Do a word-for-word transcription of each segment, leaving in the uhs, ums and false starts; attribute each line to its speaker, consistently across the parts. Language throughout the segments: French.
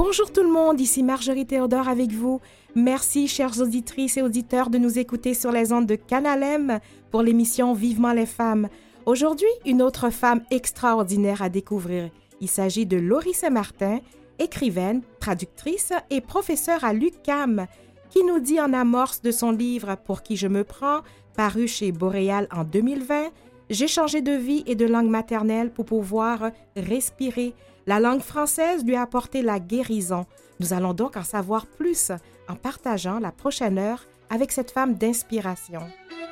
Speaker 1: Bonjour tout le monde, ici Marjorie Théodore avec vous. Merci, chères auditrices et auditeurs, de nous écouter sur les ondes de Canal M pour l'émission Vivement les femmes. Aujourd'hui, une autre femme extraordinaire à découvrir. Il s'agit de Laurie Saint-Martin, écrivaine, traductrice et professeure à l'U Q A M, qui nous dit en amorce de son livre « Pour qui je me prends », paru chez Boréal en deux mille vingt, « J'ai changé de vie et de langue maternelle pour pouvoir respirer. La langue française lui a apporté la guérison. » Nous allons donc en savoir plus en partageant la prochaine heure avec cette femme d'inspiration.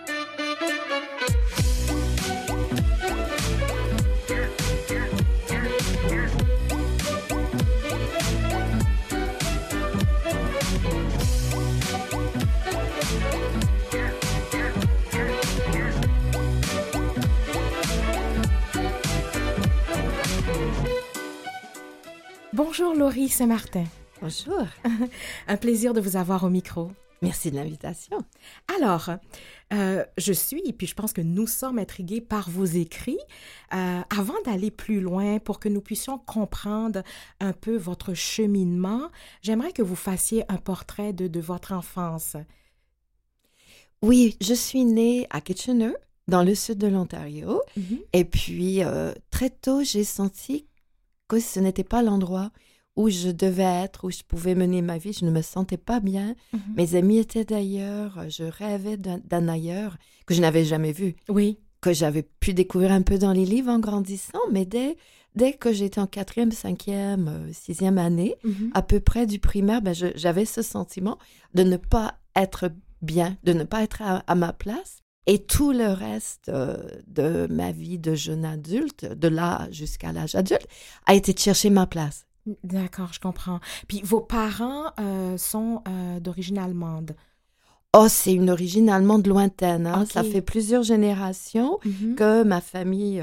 Speaker 1: Bonjour Laurie Saint-Martin.
Speaker 2: Bonjour.
Speaker 1: Un plaisir de vous avoir au micro.
Speaker 2: Merci de l'invitation.
Speaker 1: Alors, euh, je suis, et puis je pense que nous sommes intrigués par vos écrits. Euh, avant d'aller plus loin, pour que nous puissions comprendre un peu votre cheminement, j'aimerais que vous fassiez un portrait de, de votre enfance.
Speaker 2: Oui, je suis née à Kitchener, dans le sud de l'Ontario. Mm-hmm. Et puis, euh, très tôt, j'ai senti que ce n'était pas l'endroit où je devais être, où je pouvais mener ma vie. Je ne me sentais pas bien. Mm-hmm. Mes amis étaient d'ailleurs. Je rêvais d'un, d'un ailleurs que je n'avais jamais vu.
Speaker 1: Oui.
Speaker 2: Que j'avais pu découvrir un peu dans les livres en grandissant. Mais dès, dès que j'étais en quatrième, cinquième, euh, sixième année, mm-hmm. à peu près du primaire, ben je, j'avais ce sentiment de ne pas être bien, de ne pas être à, à ma place. Et tout le reste euh, de ma vie de jeune adulte, de là jusqu'à l'âge adulte, a été de chercher ma place.
Speaker 1: D'accord, je comprends. Puis vos parents euh, sont euh, d'origine allemande.
Speaker 2: Oh, c'est une origine allemande lointaine. Hein?
Speaker 1: Okay.
Speaker 2: Ça fait plusieurs générations mm-hmm. que ma famille, euh,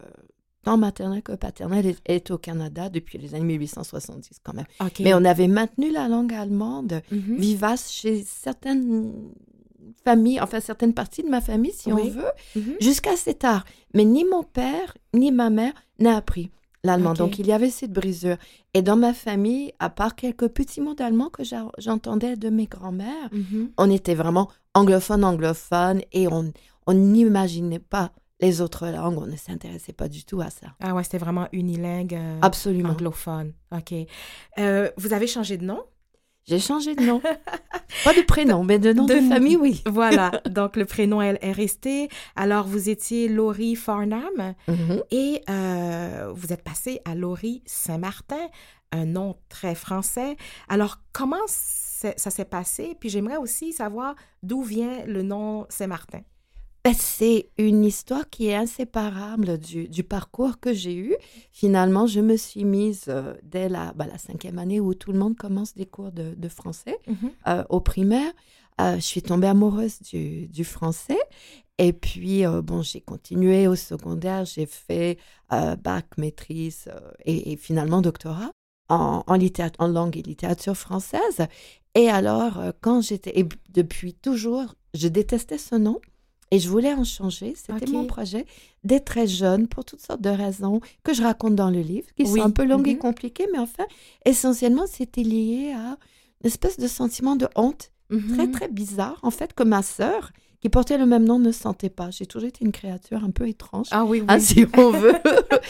Speaker 2: tant maternelle que paternelle, est, est au Canada depuis les années mille huit cent soixante-dix quand même.
Speaker 1: Okay.
Speaker 2: Mais on avait maintenu la langue allemande mm-hmm. vivace chez certaines famille, enfin certaines parties de ma famille, si oui. on veut, mm-hmm. jusqu'à assez tard. Mais ni mon père, ni ma mère n'a appris l'allemand. Okay. Donc, il y avait cette brisure. Et dans ma famille, à part quelques petits mots d'allemand que j'a- j'entendais de mes grands-mères, mm-hmm. on était vraiment anglophone, anglophone, et on, on n'imaginait pas les autres langues. On ne s'intéressait pas du tout à ça.
Speaker 1: Ah ouais, c'était vraiment unilingue, euh,
Speaker 2: absolument
Speaker 1: anglophone. OK. Euh, vous avez changé de nom?
Speaker 2: J'ai changé de nom. Pas de prénom, mais de nom de, de famille, oui.
Speaker 1: Voilà. Donc, le prénom est, est resté. Alors, vous étiez Laurie Farnham mm-hmm. et euh, vous êtes passée à Laurie Saint-Martin, un nom très français. Alors, comment ça s'est passé? Puis, j'aimerais aussi savoir d'où vient le nom Saint-Martin.
Speaker 2: Ben, c'est une histoire qui est inséparable du, du parcours que j'ai eu. Finalement, je me suis mise euh, dès la, ben, la cinquième année où tout le monde commence des cours de, de français mm-hmm. euh, au primaire. Euh, je suis tombée amoureuse du, du français. Et puis, euh, bon, j'ai continué au secondaire. J'ai fait euh, bac, maîtrise euh, et, et finalement doctorat en, en, littérat- en langue et littérature française. Et alors, euh, quand j'étais... Et depuis toujours, je détestais ce nom. Et je voulais en changer, c'était okay. mon projet, dès très jeune, pour toutes sortes de raisons que je raconte dans le livre, qui oui. sont un peu longues mm-hmm. et compliquées, mais enfin, essentiellement, c'était lié à une espèce de sentiment de honte mm-hmm. très, très bizarre, en fait, que ma sœur, qui portait le même nom, ne sentait pas. J'ai toujours été une créature un peu étrange,
Speaker 1: ah, oui, oui.
Speaker 2: Hein, si on veut.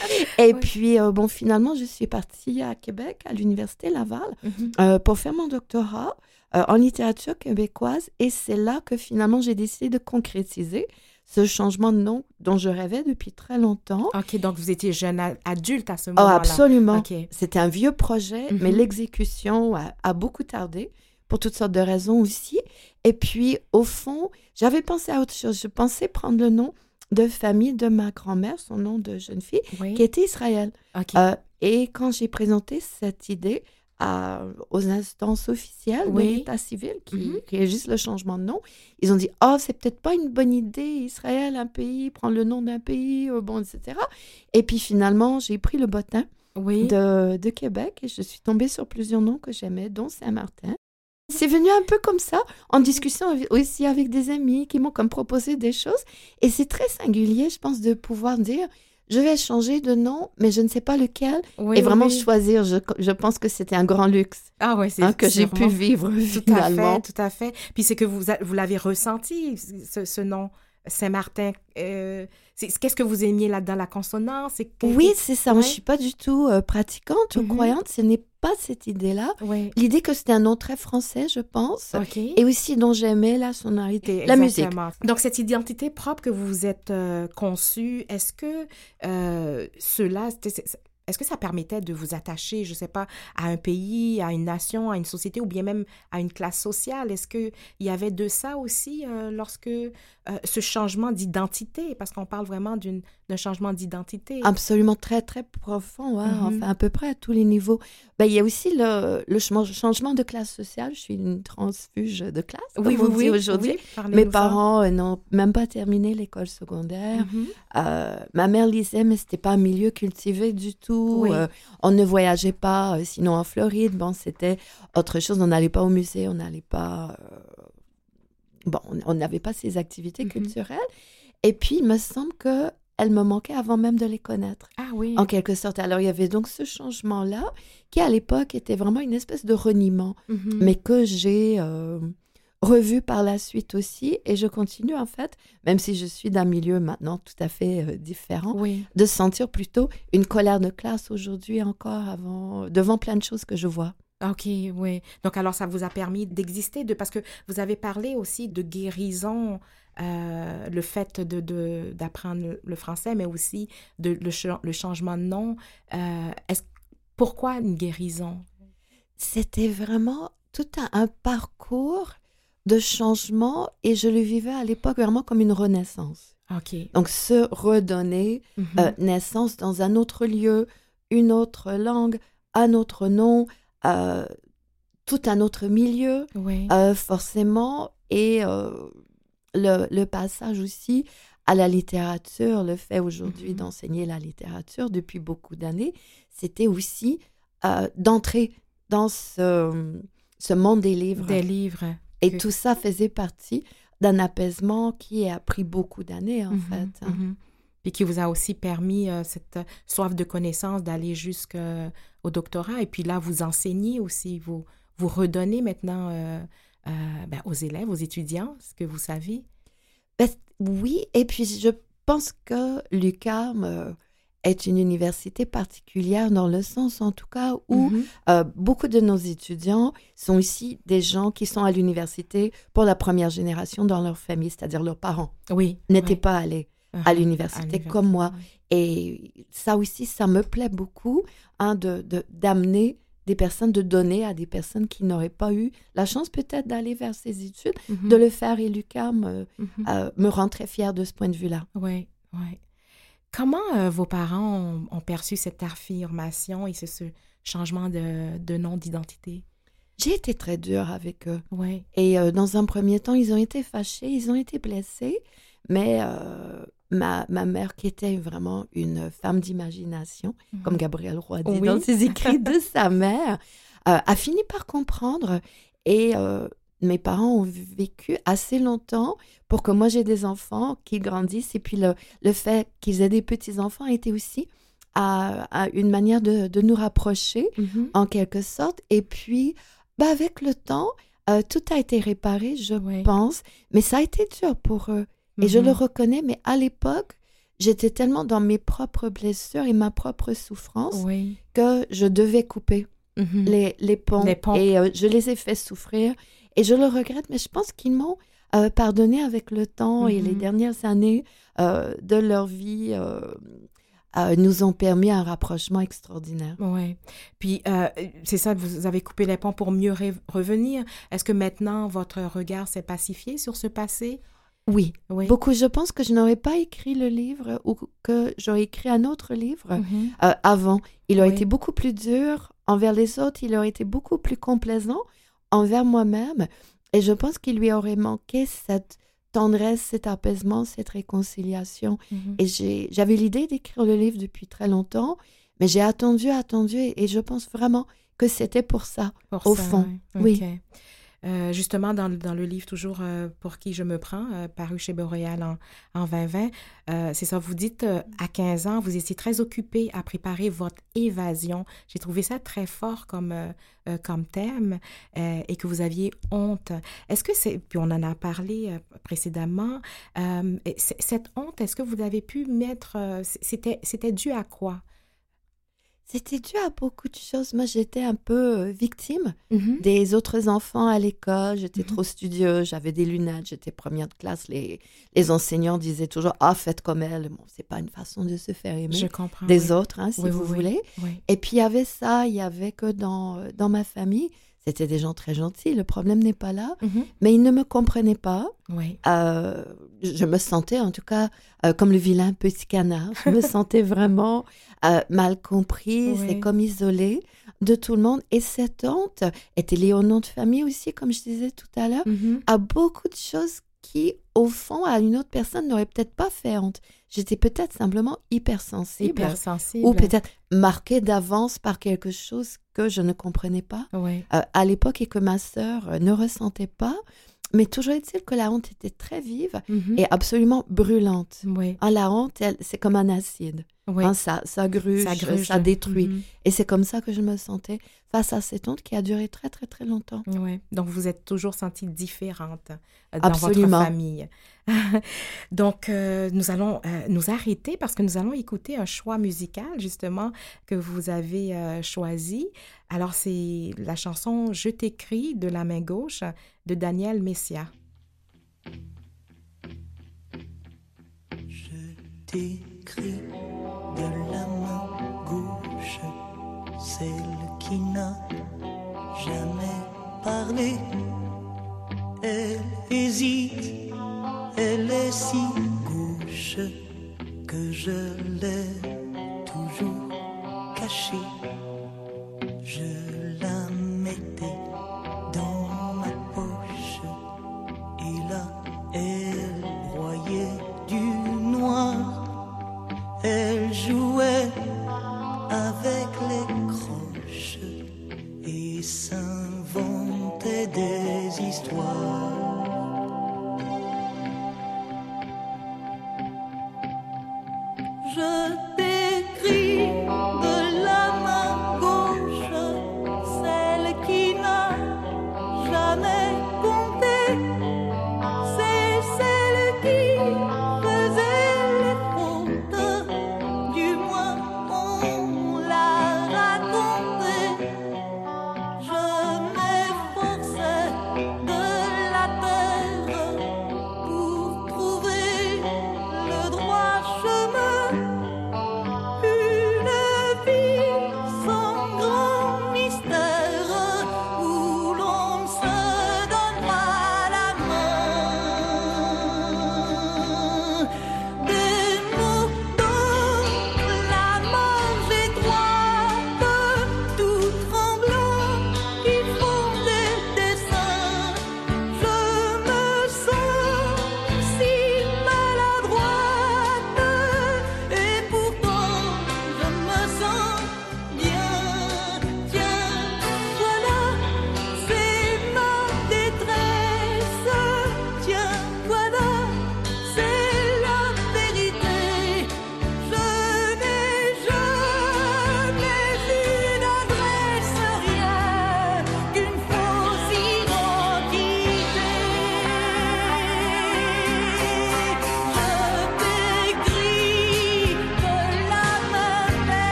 Speaker 2: Et oui. puis, euh, bon, finalement, je suis partie à Québec, à l'Université Laval, mm-hmm. euh, pour faire mon doctorat. Euh, en littérature québécoise, et c'est là que finalement j'ai décidé de concrétiser ce changement de nom dont je rêvais depuis très longtemps.
Speaker 1: OK, donc vous étiez jeune adulte à ce moment-là.
Speaker 2: Oh, absolument.
Speaker 1: Okay.
Speaker 2: C'était un vieux projet, mm-hmm. mais l'exécution a, a beaucoup tardé, pour toutes sortes de raisons aussi. Et puis, au fond, j'avais pensé à autre chose. Je pensais prendre le nom de famille de ma grand-mère, son nom de jeune fille, oui. qui était Israël. Okay. Euh, et quand j'ai présenté cette idée, À, aux instances officielles oui. de l'État civil qui, mm-hmm. qui régissent le changement de nom. Ils ont dit « Ah, oh, c'est peut-être pas une bonne idée, Israël, un pays, prendre le nom d'un pays, euh, bon, et cetera » Et puis finalement, j'ai pris le bottin oui. de, de Québec et je suis tombée sur plusieurs noms que j'aimais, dont Saint-Martin. C'est venu un peu comme ça, en discussion aussi avec des amis qui m'ont comme proposé des choses. Et c'est très singulier, je pense, de pouvoir dire je vais changer de nom, mais je ne sais pas lequel.
Speaker 1: Oui,
Speaker 2: et vraiment
Speaker 1: oui.
Speaker 2: choisir, je, je pense que c'était un grand luxe
Speaker 1: Ah ouais, c'est
Speaker 2: hein, que j'ai
Speaker 1: sûrement.
Speaker 2: pu vivre
Speaker 1: Tout
Speaker 2: finalement.
Speaker 1: à fait, tout à fait. Puis c'est que vous, a- vous l'avez ressenti, ce, ce nom, Saint-Martin. Euh, c'est- qu'est-ce que vous aimiez là-dedans, la consonance? C'est que-
Speaker 2: Oui,
Speaker 1: que-
Speaker 2: c'est ça. Moi, je
Speaker 1: ouais.
Speaker 2: suis pas du tout euh, pratiquante ou
Speaker 1: Mhm.
Speaker 2: croyante. Ce n'est pas cette idée-là.
Speaker 1: Oui,
Speaker 2: L'idée que c'était un nom très français, je pense.
Speaker 1: OK.
Speaker 2: Et aussi dont j'aimais la sonorité,
Speaker 1: Et
Speaker 2: la musique.
Speaker 1: exactement. Donc, cette identité propre que vous vous êtes euh, conçue, est-ce que euh, cela, c'était- c'est- est-ce que ça permettait de vous attacher, je ne sais pas, à un pays, à une nation, à une société ou bien même à une classe sociale? Est-ce qu'il y avait de ça aussi euh, lorsque euh, ce changement d'identité, parce qu'on parle vraiment d'une, d'un changement d'identité?
Speaker 2: Absolument très, très profond, ouais,
Speaker 1: Mhm.
Speaker 2: enfin à peu près à tous les niveaux. Ben, il y a aussi le, le chang- changement de classe sociale. Je suis une transfuge de classe, comme
Speaker 1: Oui,
Speaker 2: on
Speaker 1: oui,
Speaker 2: dit
Speaker 1: oui.
Speaker 2: aujourd'hui.
Speaker 1: Oui, parlez-nous
Speaker 2: Mes
Speaker 1: ça.
Speaker 2: parents euh, n'ont même pas terminé l'école secondaire.
Speaker 1: Mhm.
Speaker 2: Euh, ma mère lisait, mais c'était pas un milieu cultivé du tout.
Speaker 1: Oui.
Speaker 2: Euh, on ne voyageait pas, euh, sinon en Floride, bon, c'était autre chose. On n'allait pas au musée, on n'allait pas... euh, Bon, on on n'avait pas ces activités
Speaker 1: Mhm.
Speaker 2: culturelles. Et puis, il me semble que elle me manquait avant même de les connaître,
Speaker 1: Ah oui.
Speaker 2: en quelque sorte. Alors, il y avait donc ce changement-là, qui à l'époque était vraiment une espèce de reniement,
Speaker 1: Mhm.
Speaker 2: mais que j'ai euh, revu par la suite aussi. Et je continue, en fait, même si je suis d'un milieu maintenant tout à fait euh, différent,
Speaker 1: Oui.
Speaker 2: de sentir plutôt une colère de classe aujourd'hui encore, avant, devant plein de choses que je vois.
Speaker 1: OK, oui. Donc, alors, ça vous a permis d'exister, de, parce que vous avez parlé aussi de guérison, euh, le fait de, de, d'apprendre le français, mais aussi de, le, cha- le changement de nom. Euh, est-ce, pourquoi une guérison?
Speaker 2: C'était vraiment tout un, un parcours de changement et je le vivais à l'époque vraiment comme une renaissance.
Speaker 1: OK.
Speaker 2: Donc, se redonner
Speaker 1: Mhm.
Speaker 2: euh, naissance dans un autre lieu, une autre langue, un autre nom, euh, tout un autre milieu,
Speaker 1: Oui.
Speaker 2: euh, forcément. Et euh, le, le passage aussi à la littérature, le fait aujourd'hui
Speaker 1: Mhm.
Speaker 2: d'enseigner la littérature depuis beaucoup d'années, c'était aussi euh, d'entrer dans ce, ce monde des livres.
Speaker 1: Des livres.
Speaker 2: Et
Speaker 1: que-
Speaker 2: tout ça faisait partie d'un apaisement qui a pris beaucoup d'années, en
Speaker 1: Mhm,
Speaker 2: fait. hein.
Speaker 1: mhm. Puis qui vous a aussi permis euh, cette soif de connaissance d'aller jusqu'au doctorat. Et puis là, vous enseignez aussi, vous, vous redonnez maintenant euh, euh, ben, aux élèves, aux étudiants, ce que vous savez.
Speaker 2: Ben, oui, et puis je pense que l'U Q A M euh, est une université particulière dans le sens, en tout cas, où
Speaker 1: Mhm.
Speaker 2: euh, beaucoup de nos étudiants sont aussi des gens qui sont à l'université pour la première génération dans leur famille, c'est-à-dire leurs parents
Speaker 1: Oui.
Speaker 2: n'étaient
Speaker 1: oui.
Speaker 2: pas allés
Speaker 1: Uh-huh.
Speaker 2: à l'université comme moi.
Speaker 1: oui.
Speaker 2: Et ça aussi, ça me plaît beaucoup, hein, de, de- d'amener des personnes, de donner à des personnes qui n'auraient pas eu la chance peut-être d'aller vers ces études,
Speaker 1: Mhm.
Speaker 2: de le faire. Et l'U Q A M euh,
Speaker 1: Mhm.
Speaker 2: euh, me rend très fière de ce point de vue-là.
Speaker 1: Oui, oui. Comment euh, vos parents ont, ont perçu cette affirmation et ce, ce changement de, de nom, d'identité?
Speaker 2: J'ai été très dure avec eux.
Speaker 1: Oui.
Speaker 2: Et euh, dans un premier temps, ils ont été fâchés, ils ont été blessés. Mais euh, ma, ma mère, qui était vraiment une femme d'imagination,
Speaker 1: Mhm.
Speaker 2: comme Gabrielle Roy dit
Speaker 1: Oui.
Speaker 2: dans ses écrits de sa mère, euh, a fini par comprendre. Et euh, mes parents ont vécu assez longtemps pour que moi j'ai des enfants qui grandissent. Et puis le, le fait qu'ils aient des petits-enfants a été aussi à, à une manière de, de nous rapprocher,
Speaker 1: Mhm.
Speaker 2: en quelque sorte. Et puis, bah, avec le temps, euh, tout a été réparé, je
Speaker 1: Oui.
Speaker 2: pense. Mais ça a été dur pour eux. Et je
Speaker 1: Mhm.
Speaker 2: le reconnais, mais à l'époque, j'étais tellement dans mes propres blessures et ma propre souffrance
Speaker 1: Oui.
Speaker 2: que je devais couper
Speaker 1: Mhm.
Speaker 2: les, les ponts.
Speaker 1: Les ponts.
Speaker 2: Et euh, je les ai fait souffrir. Et je le regrette, mais je pense qu'ils m'ont euh, pardonné avec le temps et les
Speaker 1: Mhm.
Speaker 2: dernières années euh, de leur vie euh, euh, nous ont permis un rapprochement extraordinaire.
Speaker 1: Oui. Puis, euh, c'est ça, vous avez coupé les ponts pour mieux ré- revenir. Est-ce que maintenant, votre regard s'est pacifié sur ce passé?
Speaker 2: Oui,
Speaker 1: Oui.
Speaker 2: beaucoup. Je pense que je n'aurais pas écrit le livre ou que j'aurais écrit un autre livre
Speaker 1: Mhm.
Speaker 2: euh, avant. Il aurait
Speaker 1: Oui.
Speaker 2: été beaucoup plus dur envers les autres, il aurait été beaucoup plus complaisant envers moi-même. Et je pense qu'il lui aurait manqué cette tendresse, cet apaisement, cette réconciliation.
Speaker 1: Mhm.
Speaker 2: Et j'ai, j'avais l'idée d'écrire le livre depuis très longtemps, mais j'ai attendu, attendu, et, et je pense vraiment que c'était pour ça,
Speaker 1: Pour
Speaker 2: au
Speaker 1: ça,
Speaker 2: fond.
Speaker 1: ouais.
Speaker 2: Oui.
Speaker 1: OK. euh, justement, dans, dans le livre toujours euh, Pour qui je me prends, euh, paru chez Boréal en, en vingt vingt, euh, c'est ça, vous dites euh, à quinze ans, vous étiez très occupée à préparer votre évasion. J'ai trouvé ça très fort comme, euh, euh, comme thème euh, et que vous aviez honte. Est-ce que c'est, puis on en a parlé euh, précédemment, euh, cette honte, est-ce que vous avez pu mettre, euh, c'était, c'était dû à quoi?
Speaker 2: C'était dû à beaucoup de choses. Moi, j'étais un peu euh, victime
Speaker 1: Mm-hmm.
Speaker 2: des autres enfants à l'école. J'étais
Speaker 1: Mm-hmm.
Speaker 2: trop studieuse, j'avais des lunettes, j'étais première de classe. Les, les enseignants disaient toujours « Ah, faites comme elle ». Bon, c'est pas une façon de se faire aimer
Speaker 1: Je comprends,
Speaker 2: des
Speaker 1: oui.
Speaker 2: autres, hein, si
Speaker 1: Oui,
Speaker 2: vous
Speaker 1: oui,
Speaker 2: voulez.
Speaker 1: oui.
Speaker 2: Et puis, il y avait ça, il y avait que dans, euh, dans ma famille, c'était des gens très gentils, le problème n'est pas là,
Speaker 1: Mm-hmm.
Speaker 2: mais ils ne me comprenaient pas.
Speaker 1: Oui.
Speaker 2: Euh, je me sentais en tout cas euh, comme le vilain petit canard. Je me sentais vraiment euh, mal comprise
Speaker 1: Oui.
Speaker 2: et comme isolée de tout le monde. Et cette honte était liée au nom de famille aussi, comme je disais tout à l'heure,
Speaker 1: Mm-hmm.
Speaker 2: à beaucoup de choses qui, au fond, à une autre personne n'auraient peut-être pas fait honte. J'étais peut-être simplement hypersensible.
Speaker 1: Hypersensible.
Speaker 2: Ou peut-être marquée d'avance par quelque chose que je ne comprenais pas
Speaker 1: Oui.
Speaker 2: euh, à l'époque et que ma sœur euh, ne ressentait pas. Mais toujours est-il que la honte était très vive
Speaker 1: Mm-hmm.
Speaker 2: et absolument brûlante.
Speaker 1: Oui.
Speaker 2: Hein, la honte, elle, c'est comme un acide.
Speaker 1: Oui.
Speaker 2: Hein, ça, ça gruge,
Speaker 1: Ça
Speaker 2: ça,
Speaker 1: gruge.
Speaker 2: détruit.
Speaker 1: Mm-hmm.
Speaker 2: Et c'est comme ça que je me sentais face à cette honte qui a duré très, très, très longtemps.
Speaker 1: Oui. Donc, vous êtes toujours sentie différente euh, dans
Speaker 2: Absolument.
Speaker 1: votre famille. Donc, euh, nous allons euh, nous arrêter parce que nous allons écouter un choix musical, justement, que vous avez euh, choisi. Alors, c'est la chanson « Je t'écris » de la main gauche de Daniel Messia.
Speaker 3: Je t'écris de la main gauche, celle qui n'a jamais parlé. Elle hésite, elle est si gauche que je l'ai toujours cachée. Je la mettais dans ma poche et là elle broyait du noir. Elle jouait avec les croches et s'inventait des histoires. Je t'écris de la main gauche, celle qui n'a jamais compté. C'est celle qui faisait les fautes, du moins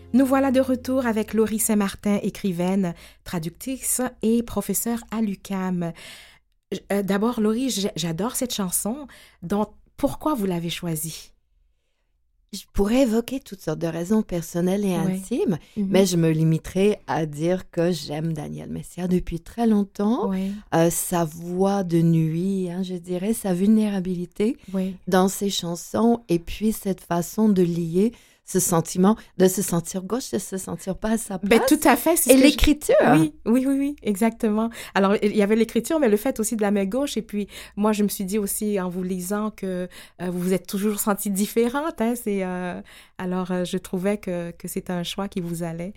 Speaker 1: Nous voilà de retour avec Laurie Saint-Martin, écrivaine, traductrice et professeure à l'U Q A M. Euh, d'abord, Laurie, j'adore cette chanson. Donc, pourquoi vous l'avez choisie?
Speaker 2: Je pourrais évoquer toutes sortes de raisons personnelles et
Speaker 1: Ouais.
Speaker 2: intimes,
Speaker 1: Mm-hmm.
Speaker 2: mais je me limiterai à dire que j'aime Daniel Messia depuis très longtemps.
Speaker 1: Oui,
Speaker 2: Euh, sa voix de nuit, hein, je dirais, sa vulnérabilité
Speaker 1: oui.
Speaker 2: dans ses chansons, et puis cette façon de lier ce sentiment, de se sentir gauche, de se sentir pas à sa place.
Speaker 1: Ben, tout à fait. c'est
Speaker 2: Et
Speaker 1: ce que je-
Speaker 2: l'écriture.
Speaker 1: Oui, oui, oui, oui, exactement. Alors, il y avait l'écriture, mais le fait aussi de la main gauche. Et puis, moi, je me suis dit aussi, en vous lisant, que euh, vous vous êtes toujours sentie différente. Hein, c'est, euh, alors, euh, je trouvais que, que c'était un choix qui vous allait.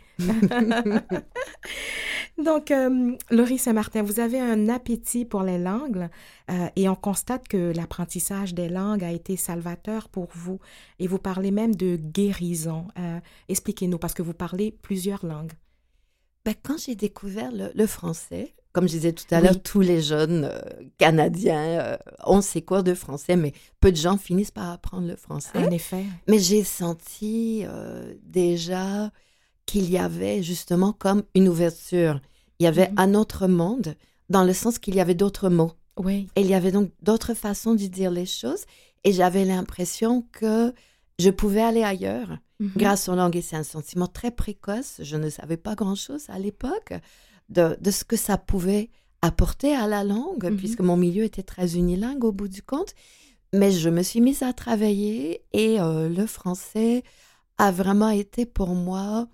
Speaker 1: Donc, euh, Laurie Saint-Martin, vous avez un appétit pour les langues euh, et on constate que l'apprentissage des langues a été salvateur pour vous. Et vous parlez même de guérison. Euh, expliquez-nous, parce que vous parlez plusieurs langues.
Speaker 2: Ben, quand j'ai découvert le, le français, comme je disais tout à
Speaker 1: Oui.
Speaker 2: l'heure, tous les jeunes euh, Canadiens euh, ont ces cours de français, mais peu de gens finissent par apprendre le français.
Speaker 1: En effet.
Speaker 2: Mais j'ai senti euh, déjà qu'il y avait justement comme une ouverture. Il y avait
Speaker 1: Mhm.
Speaker 2: un autre monde, dans le sens qu'il y avait d'autres mots.
Speaker 1: Oui.
Speaker 2: Et il y avait donc d'autres façons de dire les choses. Et j'avais l'impression que je pouvais aller ailleurs
Speaker 1: Mhm.
Speaker 2: grâce aux langues. Et c'est un sentiment très précoce. Je ne savais pas grand-chose à l'époque de, de ce que ça pouvait apporter à la langue,
Speaker 1: Mhm.
Speaker 2: puisque mon milieu était très unilingue au bout du compte. Mais je me suis mise à travailler et euh, le français a vraiment été pour moi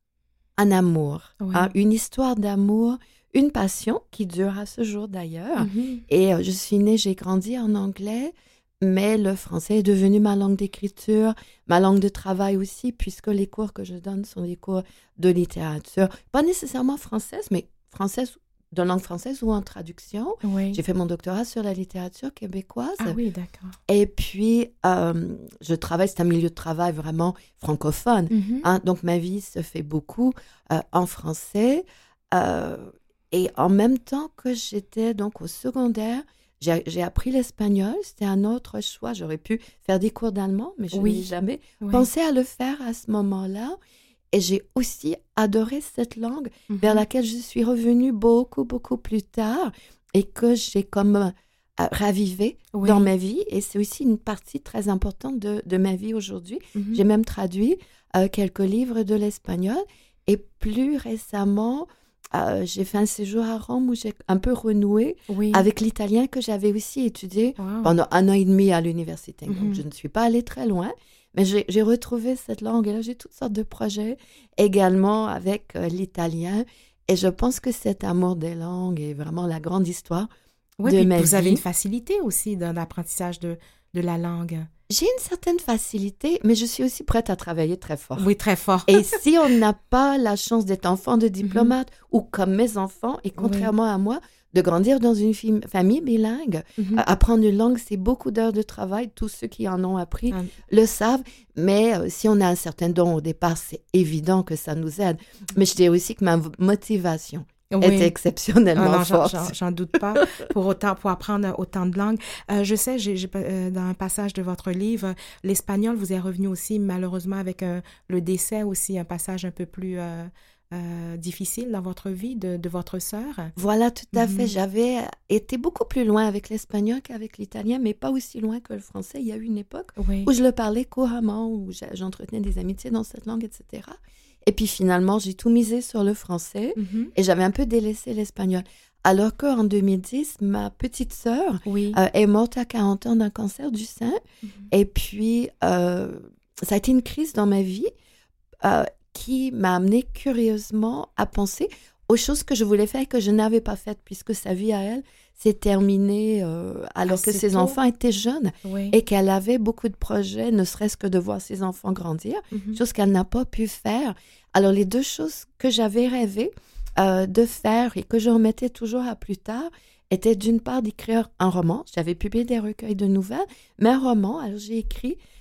Speaker 2: un amour,
Speaker 1: Oui.
Speaker 2: hein, une histoire d'amour, une passion qui dure à ce jour d'ailleurs.
Speaker 1: Mhm.
Speaker 2: Et euh, je suis née, j'ai grandi en anglais, mais le français est devenu ma langue d'écriture, ma langue de travail aussi, puisque les cours que je donne sont des cours de littérature, pas nécessairement française, mais française, de langue française ou en traduction.
Speaker 1: Oui.
Speaker 2: J'ai fait mon doctorat sur la littérature québécoise.
Speaker 1: Ah oui, d'accord.
Speaker 2: Et puis, euh, je travaille, c'est un milieu de travail vraiment francophone.
Speaker 1: Mhm.
Speaker 2: Hein, donc, ma vie se fait beaucoup euh, en français. Euh, et en même temps que j'étais donc au secondaire, j'ai, j'ai appris l'espagnol. C'était un autre choix. J'aurais pu faire des cours d'allemand, mais je
Speaker 1: Oui.
Speaker 2: n'ai jamais
Speaker 1: Oui.
Speaker 2: pensé à le faire à ce moment-là. Et j'ai aussi adoré cette langue
Speaker 1: Mhm.
Speaker 2: vers laquelle je suis revenue beaucoup, beaucoup plus tard et que j'ai comme euh, ravivé
Speaker 1: Oui.
Speaker 2: dans ma vie. Et c'est aussi une partie très importante de, de ma vie aujourd'hui.
Speaker 1: Mhm.
Speaker 2: J'ai même traduit euh, quelques livres de l'espagnol. Et plus récemment, euh, j'ai fait un séjour à Rome où j'ai un peu renoué
Speaker 1: Oui.
Speaker 2: avec l'italien que j'avais aussi étudié
Speaker 1: Wow.
Speaker 2: pendant un an et demi à l'université.
Speaker 1: Mhm.
Speaker 2: Donc, je ne suis pas allée très loin, mais j'ai, j'ai retrouvé cette langue. Et là, j'ai toutes sortes de projets également avec euh, l'italien. Et je pense que cet amour des langues est vraiment la grande histoire
Speaker 1: Oui,
Speaker 2: de
Speaker 1: puis
Speaker 2: ma
Speaker 1: vous avez
Speaker 2: vie.
Speaker 1: une facilité aussi dans l'apprentissage de, de la langue.
Speaker 2: J'ai une certaine facilité, mais je suis aussi prête à travailler très fort.
Speaker 1: Oui, très fort.
Speaker 2: Et si on n'a pas la chance d'être enfant de diplomate ou comme mes enfants, et contrairement à moi, de grandir dans une fi- famille bilingue,
Speaker 1: Mhm.
Speaker 2: euh, apprendre une langue, c'est beaucoup d'heures de travail. Tous ceux qui en ont appris
Speaker 1: Ah.
Speaker 2: le savent. Mais euh, si on a un certain don au départ, c'est évident que ça nous aide. Mais je dirais aussi que ma v- motivation
Speaker 1: Oui.
Speaker 2: est exceptionnellement
Speaker 1: Ah non, j'en,
Speaker 2: forte.
Speaker 1: j'en- j'en doute pas. Pour autant, pour apprendre autant de langues. Euh, je sais, j'ai, j'ai, euh, dans un passage de votre livre, l'espagnol vous est revenu aussi, malheureusement, avec euh, le décès aussi, un passage un peu plus euh, euh, difficile dans votre vie de, de votre sœur.
Speaker 2: Voilà, tout à
Speaker 1: Mhm.
Speaker 2: fait. J'avais été beaucoup plus loin avec l'espagnol qu'avec l'italien, mais pas aussi loin que le français. Il y a eu une époque
Speaker 1: Oui.
Speaker 2: où je le parlais couramment, où j'a- j'entretenais des amitiés dans cette langue, et cetera. Et puis finalement, j'ai tout misé sur le français
Speaker 1: Mhm.
Speaker 2: et j'avais un peu délaissé l'espagnol. Alors qu'en deux mille dix, ma petite sœur
Speaker 1: Oui.
Speaker 2: euh, est morte à quarante ans d'un cancer du sein.
Speaker 1: Mhm.
Speaker 2: Et puis, euh, ça a été une crise dans ma vie euh, qui m'a amenée curieusement à penser aux choses que je voulais faire et que je n'avais pas faites, puisque sa vie à elle s'est terminée euh, alors
Speaker 1: Assez
Speaker 2: que ses
Speaker 1: tôt.
Speaker 2: enfants étaient jeunes
Speaker 1: Oui.
Speaker 2: et qu'elle avait beaucoup de projets, ne serait-ce que de voir ses enfants grandir,
Speaker 1: Mhm.
Speaker 2: chose qu'elle n'a pas pu faire. Alors, les deux choses que j'avais rêvé euh, de faire et que je remettais toujours à plus tard étaient d'une part d'écrire un roman. J'avais publié des recueils de nouvelles, mais un roman. Alors, j'ai écrit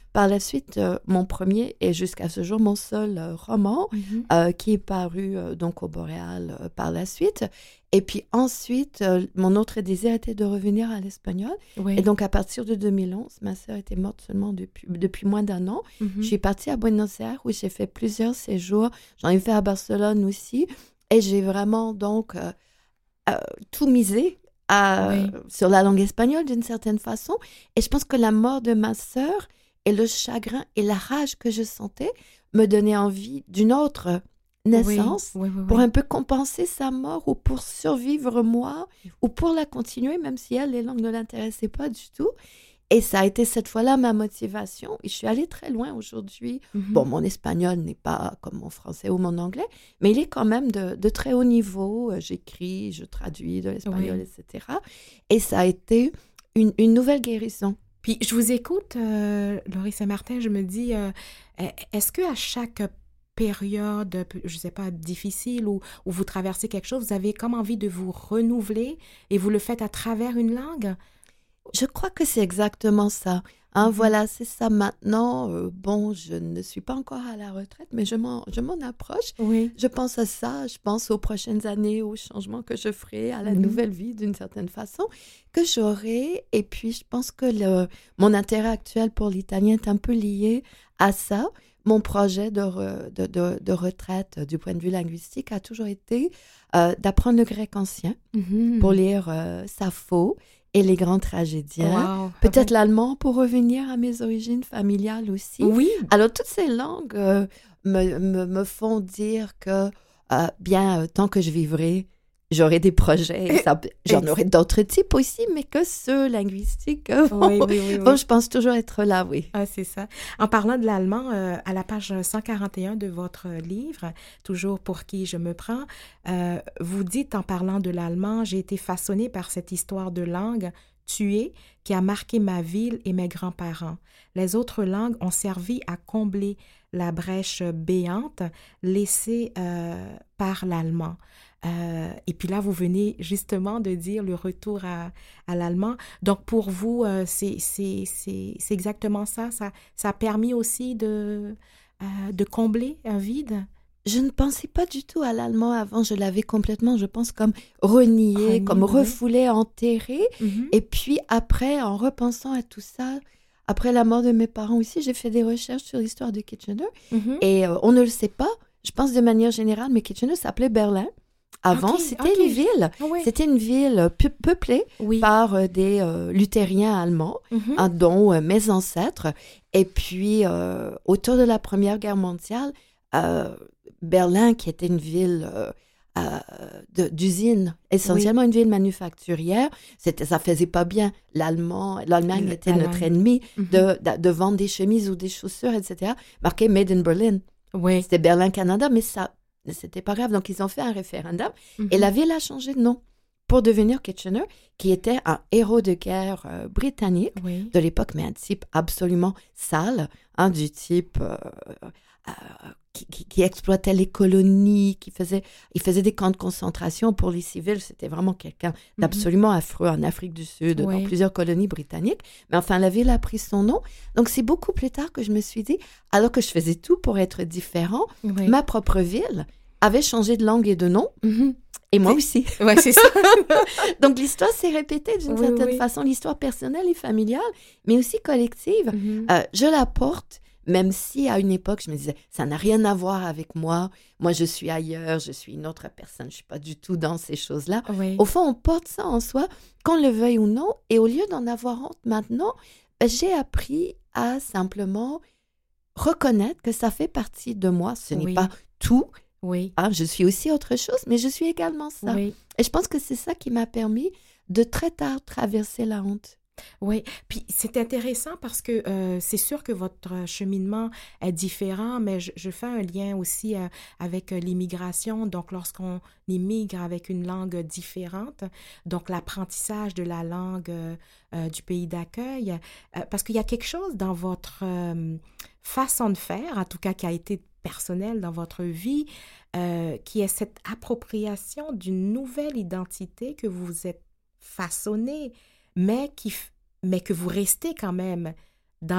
Speaker 2: par la suite, euh, mon premier et jusqu'à ce jour mon seul euh, roman
Speaker 1: Mhm.
Speaker 2: euh, qui est paru euh, donc au Boréal euh, par la suite. Et puis ensuite, euh, mon autre désir était de revenir à l'espagnol.
Speaker 1: Oui.
Speaker 2: Et donc, à partir de deux mille onze, ma sœur était morte seulement depuis, depuis moins d'un an.
Speaker 1: Mhm.
Speaker 2: Je suis partie à Buenos Aires où j'ai fait plusieurs séjours. J'en ai fait à Barcelone aussi. Et j'ai vraiment donc euh, euh, tout misé à,
Speaker 1: Oui.
Speaker 2: sur la langue espagnole d'une certaine façon. Et je pense que la mort de ma sœur et le chagrin et la rage que je sentais me donnaient envie d'une autre naissance.
Speaker 1: Oui, oui, oui, oui.
Speaker 2: Pour un peu compenser sa mort ou pour survivre moi ou pour la continuer, même si elle, les langues ne l'intéressaient pas du tout. Et ça a été cette fois-là ma motivation. Et je suis allée très loin aujourd'hui.
Speaker 1: Mhm.
Speaker 2: Bon, mon espagnol n'est pas comme mon français ou mon anglais, mais il est quand même de, de très haut niveau. Euh, J'écris, je traduis de l'espagnol,
Speaker 1: Oui.
Speaker 2: et cetera. Et ça a été une, une nouvelle guérison.
Speaker 1: Puis je vous écoute, euh, Laurie Saint-Martin, je me dis, euh, est-ce qu'à chaque période, je ne sais pas, difficile ou où vous traversez quelque chose, vous avez comme envie de vous renouveler et vous le faites à travers une langue?
Speaker 2: Je crois que c'est exactement ça. Hein,
Speaker 1: Mhm.
Speaker 2: Voilà, c'est ça maintenant. Euh, bon, je ne suis pas encore à la retraite, mais je m'en, je m'en approche.
Speaker 1: Oui.
Speaker 2: Je pense à ça, je pense aux prochaines années, aux changements que je ferai, à la
Speaker 1: Mhm.
Speaker 2: nouvelle vie d'une certaine façon que j'aurai. Et puis, je pense que le, mon intérêt actuel pour l'italien est un peu lié à ça. Mon projet de, re- de, de, de retraite euh, du point de vue linguistique a toujours été euh, d'apprendre le grec ancien
Speaker 1: Mhm.
Speaker 2: pour lire euh, Sappho et les grands tragédiens.
Speaker 1: Wow.
Speaker 2: Peut-être l'allemand pour revenir à mes origines familiales aussi.
Speaker 1: Oui.
Speaker 2: Alors, toutes ces langues euh, me, me, me font dire que, euh, bien, euh, tant que je vivrai, j'aurai des projets. Et ça- j'en aurai d'autres types aussi, mais que ceux linguistiques euh, vont,
Speaker 1: Oui, oui, oui, oui.
Speaker 2: vont, je pense, toujours être là, oui.
Speaker 1: Ah, c'est ça. En parlant de l'allemand, euh, à la page cent quarante et un de votre livre, Toujours pour qui je me prends, euh, vous dites en parlant de l'allemand, j'ai été façonnée par cette histoire de langue tuée qui a marqué ma ville et mes grands-parents. Les autres langues ont servi à combler la brèche béante laissée euh, par l'allemand. Euh, et puis là, vous venez justement de dire le retour à, à l'allemand. Donc, pour vous, euh, c'est, c'est, c'est, c'est exactement ça. Ça, ça a permis aussi de, euh, de combler un vide.
Speaker 2: Je ne pensais pas du tout à l'allemand avant. Je l'avais complètement, je pense, comme renié,
Speaker 1: Renié,
Speaker 2: comme
Speaker 1: oui.
Speaker 2: refoulé, enterré.
Speaker 1: Mhm.
Speaker 2: Et puis après, en repensant à tout ça, après la mort de mes parents aussi, j'ai fait des recherches sur l'histoire de Kitchener.
Speaker 1: Mhm.
Speaker 2: Et euh, on ne le sait pas, je pense de manière générale, mais Kitchener s'appelait Berlin. Avant,
Speaker 1: Ok,
Speaker 2: c'était
Speaker 1: ok.
Speaker 2: une ville.
Speaker 1: Ah ouais.
Speaker 2: C'était une ville peu- peuplée
Speaker 1: Oui.
Speaker 2: par euh, des euh, luthériens allemands,
Speaker 1: Mhm.
Speaker 2: hein, dont euh, mes ancêtres. Et puis, euh, autour de la Première Guerre mondiale, euh, Berlin, qui était une ville euh, euh, de- d'usine, essentiellement une ville manufacturière, c'était, ça faisait pas bien. L'Allemand, l'Allemagne
Speaker 1: Le-
Speaker 2: était notre
Speaker 1: l'Allemagne.
Speaker 2: ennemi
Speaker 1: Mhm.
Speaker 2: de, de, de vendre des chemises ou des chaussures, et cetera. Marqué Made in Berlin.
Speaker 1: Oui.
Speaker 2: C'était Berlin-Canada, mais ça, c'était pas grave. Donc, ils ont fait un référendum
Speaker 1: Mhm.
Speaker 2: et la ville a changé de nom pour devenir Kitchener, qui était un héros de guerre euh, britannique
Speaker 1: Oui.
Speaker 2: de l'époque, mais un type absolument sale, hein, du type euh, euh, qui, qui- qui exploitait les colonies, qui faisait, il faisait des camps de concentration pour les civils. C'était vraiment quelqu'un d'absolument affreux en Afrique du Sud,
Speaker 1: Oui.
Speaker 2: dans plusieurs colonies britanniques. Mais enfin, la ville a pris son nom. Donc, c'est beaucoup plus tard que je me suis dit, alors que je faisais tout pour être différent,
Speaker 1: Oui.
Speaker 2: ma propre ville avait changé de langue et de nom,
Speaker 1: Mhm.
Speaker 2: et moi
Speaker 1: C'est-
Speaker 2: aussi.
Speaker 1: Ouais, c'est ça.
Speaker 2: Donc, l'histoire s'est répétée d'une
Speaker 1: Oui,
Speaker 2: certaine
Speaker 1: oui.
Speaker 2: façon, l'histoire personnelle et familiale, mais aussi collective.
Speaker 1: Mhm.
Speaker 2: Euh, je la porte, même si à une époque, je me disais, ça n'a rien à voir avec moi. Moi, je suis ailleurs, je suis une autre personne, je ne suis pas du tout dans ces choses-là.
Speaker 1: Oui.
Speaker 2: Au fond, on porte ça en soi, qu'on le veuille ou non, et au lieu d'en avoir honte maintenant, ben, j'ai appris à simplement reconnaître que ça fait partie de moi. Ce n'est
Speaker 1: Oui.
Speaker 2: pas tout.
Speaker 1: Oui.
Speaker 2: Hein, je suis aussi autre chose, mais je suis également ça.
Speaker 1: Oui.
Speaker 2: Et je pense que c'est ça qui m'a permis de très tard traverser la honte.
Speaker 1: Oui, puis c'est intéressant parce que euh, c'est sûr que votre cheminement est différent, mais je, je fais un lien aussi euh, avec euh, l'immigration. Donc, lorsqu'on immigre avec une langue différente, donc l'apprentissage de la langue euh, euh, du pays d'accueil, euh, parce qu'il y a quelque chose dans votre euh, façon de faire, en tout cas qui a été personnel dans votre vie, euh, qui est cette appropriation d'une nouvelle identité que vous vous êtes façonné, mais, qui, f- mais que vous restez quand même dans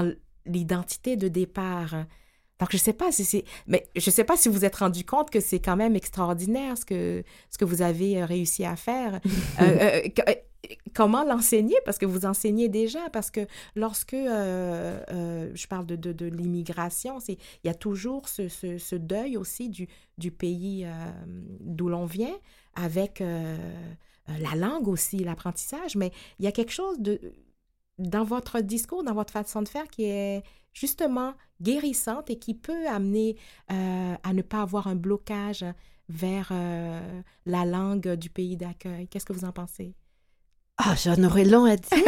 Speaker 1: l'identité de départ. Donc, je sais pas si c'est... Mais je sais pas si vous vous êtes rendu compte que c'est quand même extraordinaire ce que, ce que vous avez réussi à faire. euh, euh, euh, comment l'enseigner? Parce que vous enseignez déjà. Parce que lorsque euh, euh, je parle de, de, de l'immigration, c'est, il y a toujours ce, ce, ce deuil aussi du, du pays euh, d'où l'on vient, avec euh, la langue aussi, l'apprentissage. Mais il y a quelque chose de, dans votre discours, dans votre façon de faire qui est justement guérissante et qui peut amener euh, à ne pas avoir un blocage vers euh, la langue du pays d'accueil. Qu'est-ce que vous en pensez?
Speaker 2: Ah, j'en aurais long à dire.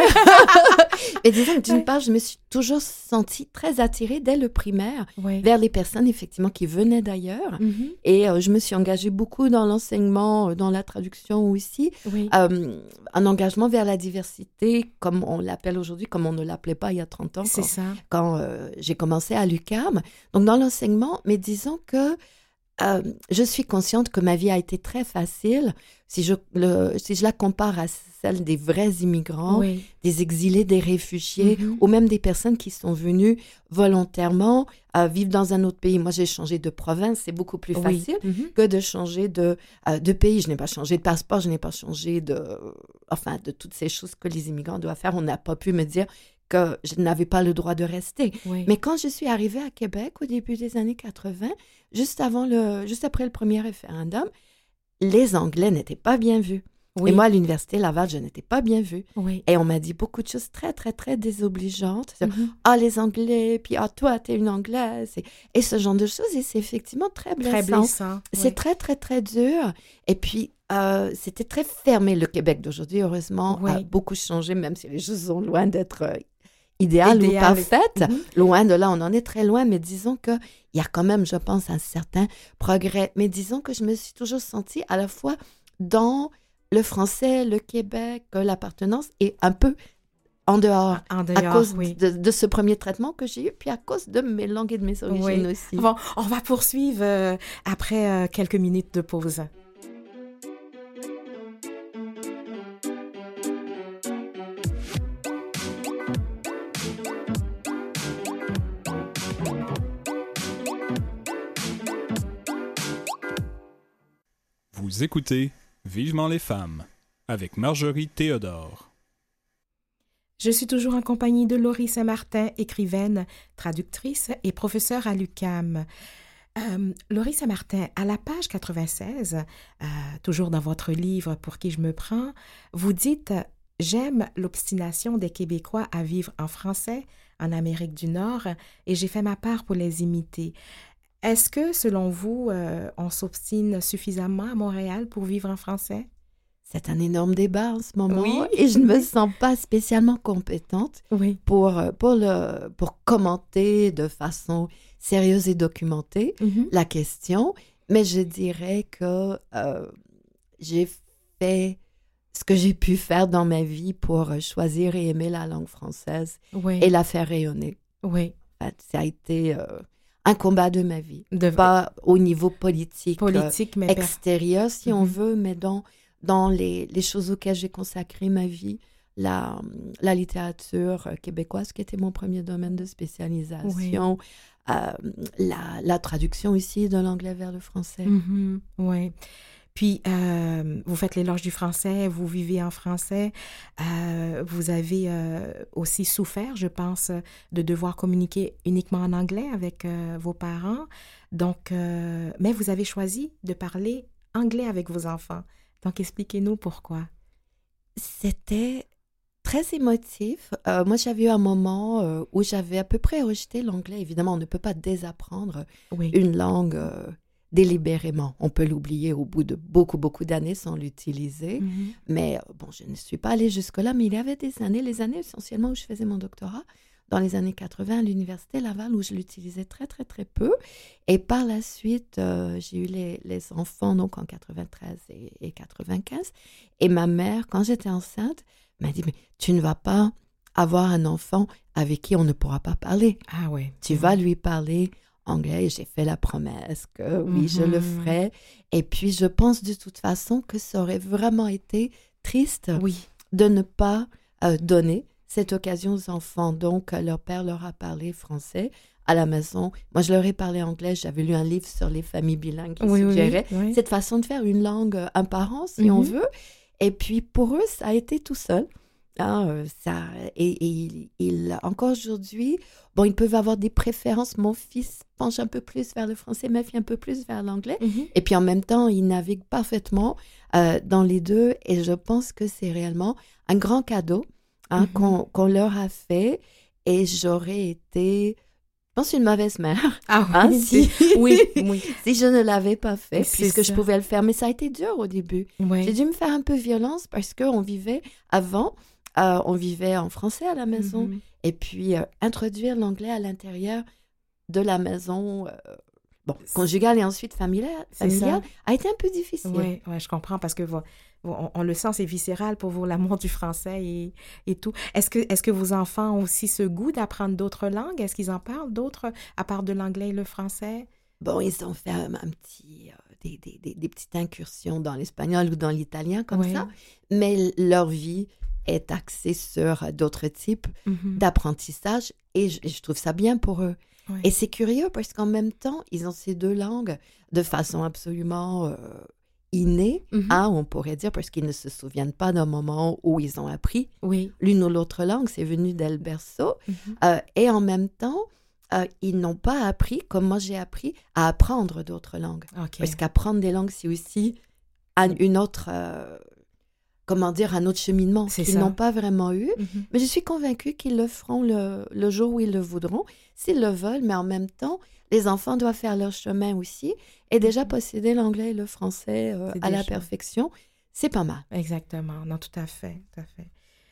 Speaker 2: Et disons que d'une part, je me suis toujours sentie très attirée dès le primaire oui. vers les personnes, effectivement, qui venaient d'ailleurs. Mm-hmm. Et euh, je me suis engagée beaucoup dans l'enseignement, euh, dans la traduction aussi. Oui. Euh, un engagement vers la diversité, comme on l'appelle aujourd'hui, comme on ne l'appelait pas il y a trente ans,
Speaker 1: C'est
Speaker 2: quand,
Speaker 1: ça.
Speaker 2: quand euh, j'ai commencé à l'U Q A M. Donc, dans l'enseignement, mais disons que Euh, je suis consciente que ma vie a été très facile si je, le, si je la compare à celle des vrais immigrants, oui. des exilés, des réfugiés, mm-hmm. ou même des personnes qui sont venues volontairement euh, vivre dans un autre pays. Moi, j'ai changé de province, c'est beaucoup plus
Speaker 1: oui.
Speaker 2: facile mm-hmm. que de changer de, euh, de pays. Je n'ai pas changé de passeport, je n'ai pas changé de, enfin, de toutes ces choses que les immigrants doivent faire. On n'a pas pu me dire que je n'avais pas le droit de rester. Oui. Mais quand je suis arrivée à Québec au début des années quatre-vingt, juste, avant le, juste après le premier référendum, les Anglais n'étaient pas bien vus. Oui. Et moi, à l'Université Laval, je n'étais pas bien vue. Oui. Et on m'a dit beaucoup de choses très, très, très désobligeantes. Mm-hmm. Ah, les Anglais, puis ah, toi, t'es une Anglaise. Et, et ce genre de choses, et c'est effectivement très blessant.
Speaker 1: Très blessant.
Speaker 2: C'est
Speaker 1: oui.
Speaker 2: très, très, très dur. Et puis, euh, c'était très fermé, le Québec d'aujourd'hui. Heureusement, oui. a beaucoup changé, même si les choses sont loin d'être euh, idéales Idéal. ou parfaites. Mm-hmm. Loin de là, on en est très loin, mais disons qu'il y a quand même, je pense, un certain progrès. Mais disons que je me suis toujours sentie à la fois dans le français, le Québec, l'appartenance, et un peu en dehors,
Speaker 1: en dehors
Speaker 2: à cause
Speaker 1: oui.
Speaker 2: de, de ce premier traitement que j'ai eu, puis à cause de mes langues et de mes origines
Speaker 1: oui.
Speaker 2: aussi.
Speaker 1: Bon, on va poursuivre euh, après euh, quelques minutes de pause.
Speaker 4: Vous écoutez Vivement les femmes avec Marjorie Théodore.
Speaker 1: Je suis toujours en compagnie de Laurie Saint-Martin, écrivaine, traductrice et professeure à l'U Q A M. Euh, Laurie Saint-Martin, à la page quatre-vingt-seize, euh, toujours dans votre livre « Pour qui je me prends », vous dites « J'aime l'obstination des Québécois à vivre en français en Amérique du Nord et j'ai fait ma part pour les imiter ». Est-ce que, selon vous, euh, on s'obstine suffisamment à Montréal pour vivre en français?
Speaker 2: C'est un énorme débat en ce moment
Speaker 1: oui.
Speaker 2: et je ne me sens pas spécialement compétente
Speaker 1: oui.
Speaker 2: pour, pour, le, pour commenter de façon sérieuse et documentée mm-hmm. la question, mais je dirais que euh, j'ai fait ce que j'ai pu faire dans ma vie pour choisir et aimer la langue française oui. et la faire rayonner.
Speaker 1: Oui.
Speaker 2: En fait, ça a été... Euh, un combat de ma vie,
Speaker 1: de...
Speaker 2: pas au niveau politique,
Speaker 1: politique
Speaker 2: euh,
Speaker 1: mais
Speaker 2: extérieur, si mm-hmm. on veut, mais dans, dans les, les choses auxquelles j'ai consacré ma vie, la, la littérature québécoise, qui était mon premier domaine de spécialisation, oui. euh, la, la traduction aussi de l'anglais vers le français.
Speaker 1: Mm-hmm. Oui. Puis, euh, vous faites l'éloge du français, vous vivez en français. Euh, vous avez euh, aussi souffert, je pense, de devoir communiquer uniquement en anglais avec euh, vos parents. Donc, euh, mais vous avez choisi de parler anglais avec vos enfants. Donc, expliquez-nous pourquoi.
Speaker 2: C'était très émotif. Euh, moi, j'avais eu un moment euh, où j'avais à peu près rejeté l'anglais. Évidemment, on ne peut pas désapprendre oui. une langue... Euh, délibérément. On peut l'oublier au bout de beaucoup, beaucoup d'années sans l'utiliser. Mm-hmm. Mais bon, je ne suis pas allée jusque-là, mais il y avait des années, les années essentiellement où je faisais mon doctorat, dans les années quatre-vingt à l'Université Laval, où je l'utilisais très, très, très peu. Et par la suite, euh, j'ai eu les, les enfants, donc en quatre-vingt-treize et, et quatre-vingt-quinze. Et ma mère, quand j'étais enceinte, m'a dit, mais tu ne vas pas avoir un enfant avec qui on ne pourra pas parler.
Speaker 1: Ah oui.
Speaker 2: Tu
Speaker 1: mm-hmm.
Speaker 2: vas lui parler anglais, j'ai fait la promesse que oui, mm-hmm. je le ferai. Et puis, je pense de toute façon que ça aurait vraiment été triste
Speaker 1: oui.
Speaker 2: de ne pas euh, donner cette occasion aux enfants. Donc, leur père leur a parlé français à la maison. Moi, je leur ai parlé anglais. J'avais lu un livre sur les familles bilingues qui
Speaker 1: oui,
Speaker 2: suggérait
Speaker 1: oui, oui.
Speaker 2: cette façon de faire une langue un parent, si
Speaker 1: Mm-hmm.
Speaker 2: on veut. Et puis, pour eux, ça a été tout seul. Hein, euh, ça, et et il, il, encore aujourd'hui, bon, ils peuvent avoir des préférences. Mon fils penche un peu plus vers le français, ma fille un peu plus vers l'anglais.
Speaker 1: Mm-hmm.
Speaker 2: Et puis, en même temps, ils naviguent parfaitement euh, dans les deux. Et je pense que c'est réellement un grand cadeau hein,
Speaker 1: Mm-hmm.
Speaker 2: qu'on, qu'on leur a fait. Et j'aurais été... Je pense une mauvaise mère,
Speaker 1: Ah
Speaker 2: hein,
Speaker 1: oui,
Speaker 2: si,
Speaker 1: c'est- oui, oui.
Speaker 2: si je ne l'avais pas fait,
Speaker 1: C'est
Speaker 2: puisque je
Speaker 1: ça.
Speaker 2: pouvais le faire. Mais ça a été dur au début.
Speaker 1: Oui.
Speaker 2: J'ai dû me faire un peu violence parce qu'on vivait, avant, euh, on vivait en français à la maison.
Speaker 1: Mhm.
Speaker 2: Et puis, euh, introduire l'anglais à l'intérieur de la maison, euh, bon, conjugale et ensuite familiale,
Speaker 1: C'est ça.
Speaker 2: familiale a été un peu difficile.
Speaker 1: Oui, ouais, je comprends parce que vo- vo- on, on le sent, c'est viscéral pour vous, l'amour du français et, et tout. Est-ce que, est-ce que vos enfants ont aussi ce goût d'apprendre d'autres langues? Est-ce qu'ils en parlent d'autres, à part de l'anglais et le français?
Speaker 2: Bon, ils ont fait un, un petit, euh, des, des, des, des petites incursions dans l'espagnol ou dans l'italien comme
Speaker 1: Oui.
Speaker 2: ça, mais leur vie est axée sur euh, d'autres types
Speaker 1: Mhm.
Speaker 2: d'apprentissage et je, et je trouve ça bien pour eux.
Speaker 1: Oui.
Speaker 2: Et c'est curieux parce qu'en même temps, ils ont ces deux langues de façon absolument euh, innée,
Speaker 1: Mhm.
Speaker 2: hein, on pourrait dire, parce qu'ils ne se souviennent pas d'un moment où ils ont appris
Speaker 1: Oui.
Speaker 2: l'une ou l'autre langue, c'est venu dès le berceau.
Speaker 1: Mhm.
Speaker 2: Euh, et en même temps, euh, ils n'ont pas appris, comme moi j'ai appris, à apprendre d'autres langues.
Speaker 1: OK.
Speaker 2: Parce qu'apprendre des langues, c'est aussi un, une autre, euh, comment dire, un autre cheminement
Speaker 1: C'est
Speaker 2: qu'ils
Speaker 1: ça.
Speaker 2: n'ont pas vraiment eu.
Speaker 1: Mhm.
Speaker 2: Mais je suis convaincue qu'ils le feront le, le jour où ils le voudront, s'ils le veulent, mais en même temps, les enfants doivent faire leur chemin aussi. Et déjà posséder l'anglais et le français euh,
Speaker 1: C'est
Speaker 2: à la
Speaker 1: déjà-
Speaker 2: perfection, c'est pas mal.
Speaker 1: Exactement. Non, tout à fait, tout à fait.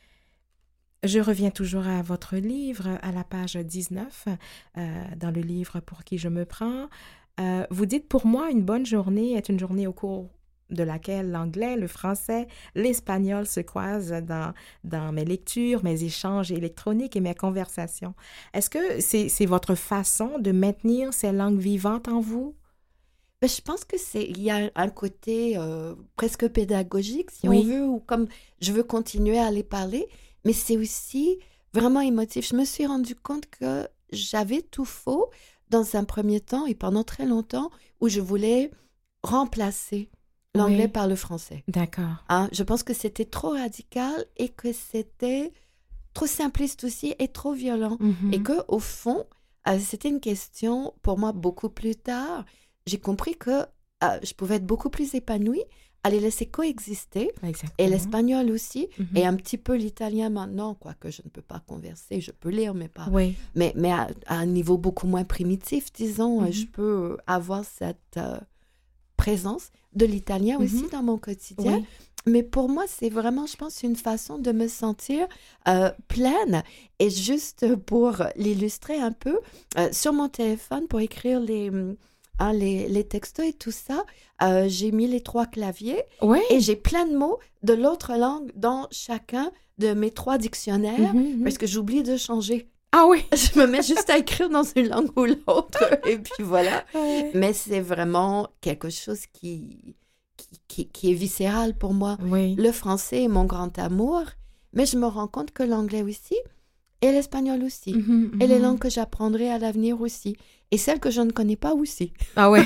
Speaker 1: Je reviens toujours à votre livre, à la page dix-neuf, euh, dans le livre Pour qui je me prends. Euh, vous dites, pour moi, une bonne journée est une journée au cours de laquelle l'anglais, le français, l'espagnol se croisent dans, dans mes lectures, mes échanges électroniques et mes conversations. Est-ce que c'est, c'est votre façon de maintenir ces langues vivantes en vous?
Speaker 2: Ben, je pense que c'est il y a un côté euh, presque pédagogique, si
Speaker 1: Oui.
Speaker 2: on veut, ou comme je veux continuer à les parler, mais c'est aussi vraiment émotif. Je me suis rendu compte que j'avais tout faux dans un premier temps et pendant très longtemps où je voulais remplacer l'anglais
Speaker 1: Oui.
Speaker 2: par le français.
Speaker 1: D'accord.
Speaker 2: Hein, je pense que c'était trop radical et que c'était trop simpliste aussi et trop violent.
Speaker 1: Mhm.
Speaker 2: Et que au fond, euh, c'était une question pour moi beaucoup plus tard. J'ai compris que euh, je pouvais être beaucoup plus épanouie à les laisser coexister,
Speaker 1: Exactement.
Speaker 2: et l'espagnol aussi,
Speaker 1: Mhm.
Speaker 2: et un petit peu l'italien maintenant, quoique je ne peux pas converser, je peux lire, mais pas.
Speaker 1: Oui.
Speaker 2: Mais, mais à, à un niveau beaucoup moins primitif, disons,
Speaker 1: Mhm.
Speaker 2: je peux avoir cette euh, présence de l'italien aussi
Speaker 1: Mhm.
Speaker 2: dans mon quotidien.
Speaker 1: Oui.
Speaker 2: Mais pour moi, c'est vraiment, je pense, une façon de me sentir euh, pleine. Et juste pour l'illustrer un peu, euh, sur mon téléphone, pour écrire les, hein, les, les textos et tout ça, euh, j'ai mis les trois claviers
Speaker 1: Oui.
Speaker 2: et j'ai plein de mots de l'autre langue dans chacun de mes trois dictionnaires
Speaker 1: Mhm, mhm.
Speaker 2: parce que j'oublie de changer.
Speaker 1: Ah oui.
Speaker 2: Je me mets juste à écrire dans une langue ou l'autre et puis voilà.
Speaker 1: Ouais.
Speaker 2: Mais c'est vraiment quelque chose qui, qui, qui, qui est viscéral pour moi.
Speaker 1: Oui.
Speaker 2: Le français est mon grand amour, mais je me rends compte que l'anglais aussi, et l'espagnol aussi,
Speaker 1: Mhm,
Speaker 2: et les
Speaker 1: mhm.
Speaker 2: langues que j'apprendrai à l'avenir aussi, et celles que je ne connais pas aussi.
Speaker 1: Ah ouais.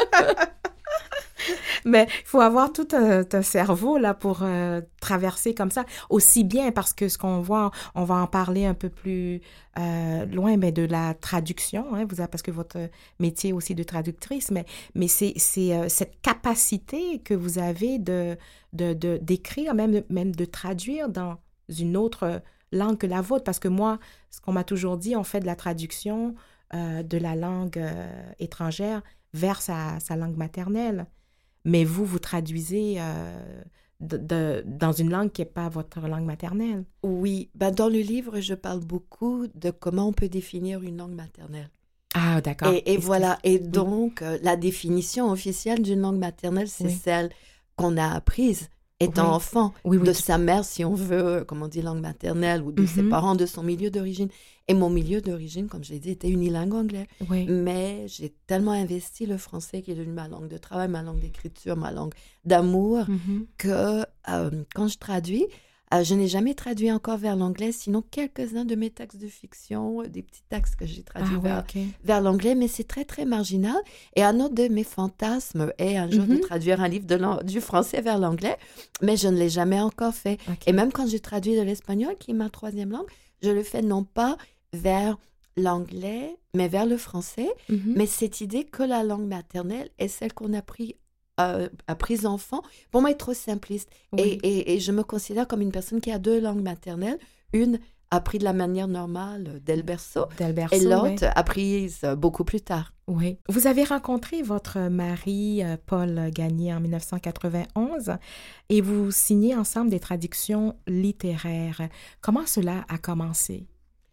Speaker 1: Mais il faut avoir tout un, un cerveau là pour euh, traverser comme ça, aussi bien parce que ce qu'on voit, on va en parler un peu plus euh, loin, mais de la traduction, hein, vous avez, parce que votre métier est aussi de traductrice, mais, mais c'est, c'est euh, cette capacité que vous avez de, de, de, d'écrire, même, même de traduire dans une autre langue que la vôtre, parce que moi, ce qu'on m'a toujours dit, on fait de la traduction euh, de la langue euh, étrangère vers sa, sa langue maternelle. Mais vous, vous traduisez euh, de, de, dans une langue qui n'est pas votre langue maternelle.
Speaker 2: Oui, ben dans le livre, je parle beaucoup de comment on peut définir une langue maternelle.
Speaker 1: Ah, d'accord.
Speaker 2: Et, et
Speaker 1: Est-ce
Speaker 2: voilà,
Speaker 1: que-
Speaker 2: et donc euh, la définition officielle d'une langue maternelle, c'est
Speaker 1: Oui.
Speaker 2: celle qu'on a apprise étant
Speaker 1: Oui.
Speaker 2: enfant,
Speaker 1: Oui, oui,
Speaker 2: de
Speaker 1: tout-
Speaker 2: sa mère, si on veut, comme on dit, langue maternelle, ou de ses
Speaker 1: Mhm.
Speaker 2: parents, de son milieu d'origine. Et mon milieu d'origine, comme je l'ai dit, était unilingue anglais.
Speaker 1: Oui.
Speaker 2: Mais j'ai tellement investi le français qui est devenu ma langue de travail, ma langue d'écriture, ma langue d'amour,
Speaker 1: Mhm.
Speaker 2: que euh, quand je traduis, Euh, je n'ai jamais traduit encore vers l'anglais, sinon quelques-uns de mes textes de fiction, des petits textes que j'ai traduits
Speaker 1: ah,
Speaker 2: vers,
Speaker 1: ouais, okay.
Speaker 2: vers l'anglais, mais c'est très, très marginal. Et un autre de mes fantasmes est un jour mm-hmm. de traduire un livre de du français vers l'anglais, mais je ne l'ai jamais encore fait. Okay. Et même quand j'ai traduit de l'espagnol, qui est ma troisième langue, je le fais non pas vers l'anglais, mais vers le français. Mm-hmm. Mais cette idée que la langue maternelle est celle qu'on a pris Euh, apprise enfant, pour moi, est trop simpliste. Oui. Et, et, et je me considère comme une personne qui a deux langues maternelles. Une apprise de la manière normale dès le berceau,
Speaker 1: dès le berceau
Speaker 2: et l'autre
Speaker 1: oui.
Speaker 2: apprise beaucoup plus tard.
Speaker 1: Oui. Vous avez rencontré votre mari, Paul Gagné, en dix-neuf cent quatre-vingt-onze et vous signez ensemble des traductions littéraires. Comment cela a commencé?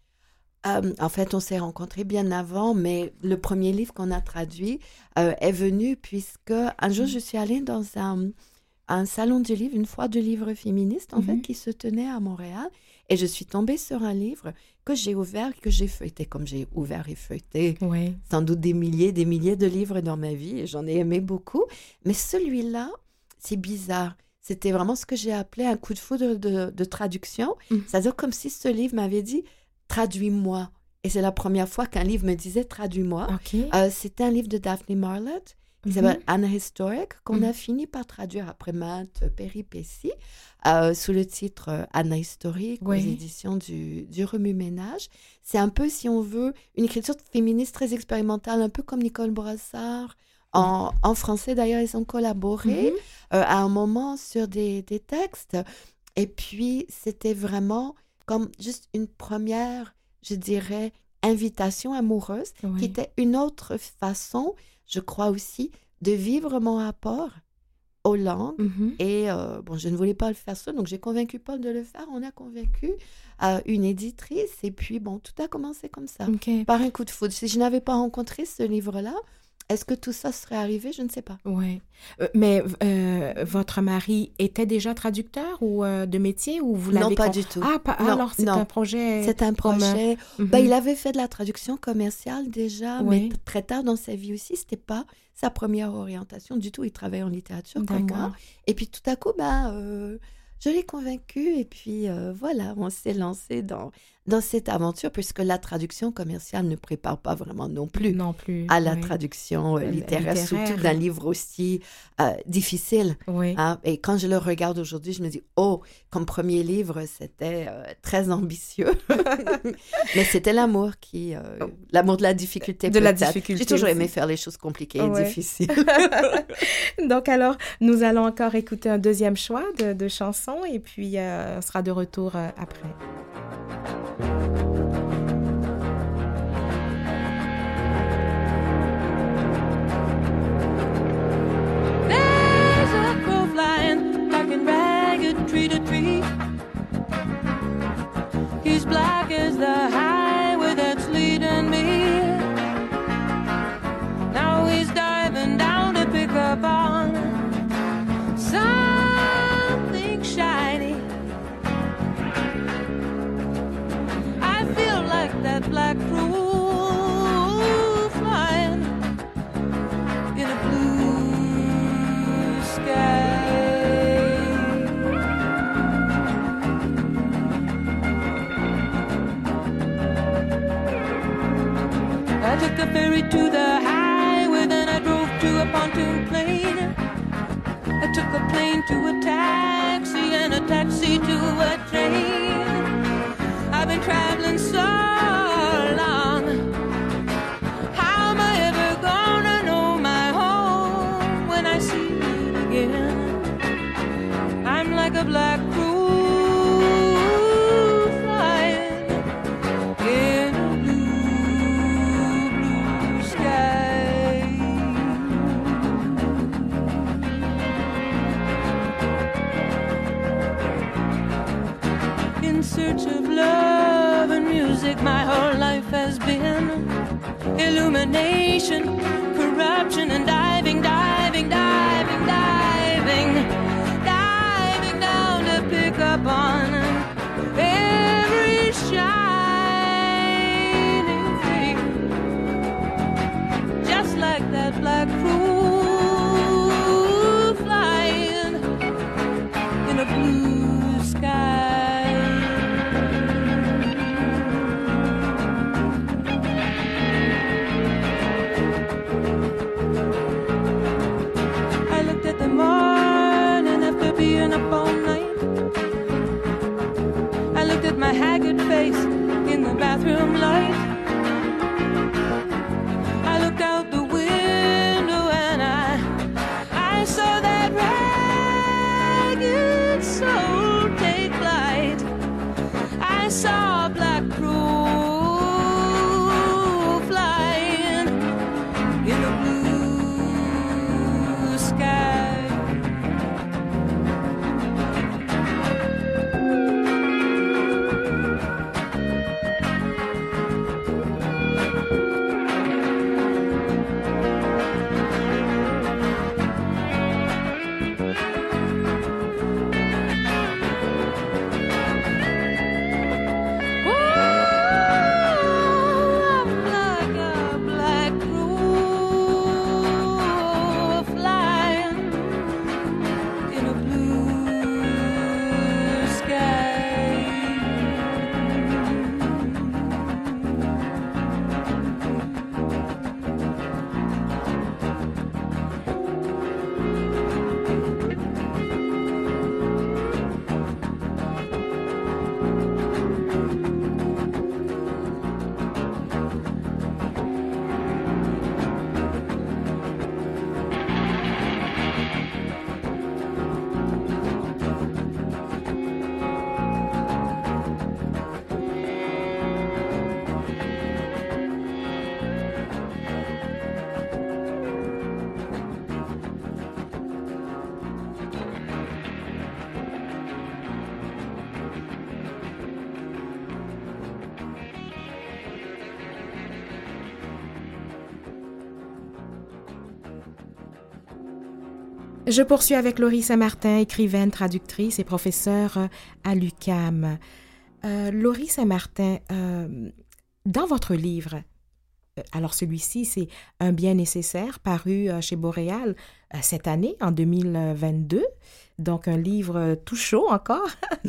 Speaker 2: Euh, en fait, on s'est rencontrés bien avant, mais le premier livre qu'on a traduit euh, est venu puisque un jour, je suis allée dans un, un salon du livre, une foire du livre féministe, en mm-hmm. fait, qui se tenait à Montréal. Et je suis tombée sur un livre que j'ai ouvert, que j'ai feuilleté, comme j'ai ouvert et feuilleté
Speaker 1: oui.
Speaker 2: sans doute des milliers, des milliers de livres dans ma vie, et j'en ai aimé beaucoup. Mais celui-là, c'est bizarre. C'était vraiment ce que j'ai appelé un coup de foudre de, de, de traduction. Mm. C'est-à-dire comme si ce livre m'avait dit « traduis-moi ». Et c'est la première fois qu'un livre me disait « traduis-moi
Speaker 1: okay. ». Euh,
Speaker 2: c'était un livre de Daphne Marlott qui mm-hmm. s'appelle Anahistoric, qu'on mm-hmm. a fini par traduire après maintes péripéties, euh, sous le titre euh, Anahistorique, oui. aux éditions du, du Remue-Ménage. C'est un peu, si on veut, une écriture féministe très expérimentale, un peu comme Nicole Brossard. En, en français, d'ailleurs, ils ont collaboré mm-hmm. euh, à un moment sur des, des textes. Et puis, c'était vraiment comme juste une première, je dirais, invitation amoureuse, oui. qui était une autre façon, je crois aussi, de vivre mon rapport aux langues. Mm-hmm. Et euh, bon, je ne voulais pas le faire seul, donc j'ai convaincu Paul de le faire. On a convaincu euh, une éditrice. Et puis, bon, tout a commencé comme ça, okay. par un coup de foudre. Si je n'avais pas rencontré ce livre-là, est-ce que tout ça serait arrivé? Je ne sais pas.
Speaker 1: Oui. Euh, mais euh, votre mari était déjà traducteur ou euh, de métier ou vous l'avez...
Speaker 2: Non, pas con... du tout.
Speaker 1: Ah, pas...
Speaker 2: non,
Speaker 1: alors c'est
Speaker 2: non.
Speaker 1: un projet...
Speaker 2: C'est un projet...
Speaker 1: Mm-hmm.
Speaker 2: Ben, il avait fait de la traduction commerciale déjà,
Speaker 1: oui.
Speaker 2: mais t- très tard dans sa vie aussi. Ce n'était pas sa première orientation du tout. Il travaillait en littérature
Speaker 1: D'accord.
Speaker 2: comme moi. Et puis tout à coup, ben, euh, je l'ai convaincu et puis euh, voilà, on s'est lancé dans... dans cette aventure, puisque la traduction commerciale ne prépare pas vraiment non plus,
Speaker 1: non plus
Speaker 2: à la
Speaker 1: oui.
Speaker 2: traduction euh, littéraire,
Speaker 1: littéraire,
Speaker 2: surtout d'un livre aussi euh, difficile.
Speaker 1: Oui.
Speaker 2: Hein? Et quand je le regarde aujourd'hui, je me dis, oh, comme premier livre, c'était euh, très ambitieux. Mais c'était l'amour qui... Euh, oh. L'amour de la difficulté,
Speaker 1: De
Speaker 2: peut-être.
Speaker 1: la difficulté.
Speaker 2: J'ai toujours
Speaker 1: aussi.
Speaker 2: aimé faire les choses compliquées
Speaker 1: ouais.
Speaker 2: et difficiles.
Speaker 1: Donc alors, nous allons encore écouter un deuxième choix de, de chansons et puis euh, on sera de retour euh, après.
Speaker 3: There's a crow flying black and ragged, tree to tree. He's black as the highway that's leading me. Now he's diving down to pick up on something shiny. I feel like that black crow flying in a blue sky. I took a ferry to the highway, then I drove to a pontoon plane. I took a plane to a taxi and a taxi to a train. I've been traveling so long. How am I ever gonna know my home when I see it again? I'm like a black crow flying in a blue, blue sky. In search of love and music, my whole life has been illumination, corruption, and diving, diving, diving, diving, diving down to pick up on every shining thing, just like that black crow flying in a blue sky. staying up all night. I looked at my haggard face in the bathroom light. I looked out the window and I, I saw that ragged soul take flight. I saw a black crow flying in the blue sky.
Speaker 1: Je poursuis avec Laurie Saint-Martin, écrivaine, traductrice et professeure à l'U Q A M. Euh, Laurie Saint-Martin, euh, dans votre livre, alors celui-ci, c'est Un bien nécessaire, paru chez Boréal euh, cette année, en deux mille vingt-deux, donc un livre tout chaud encore.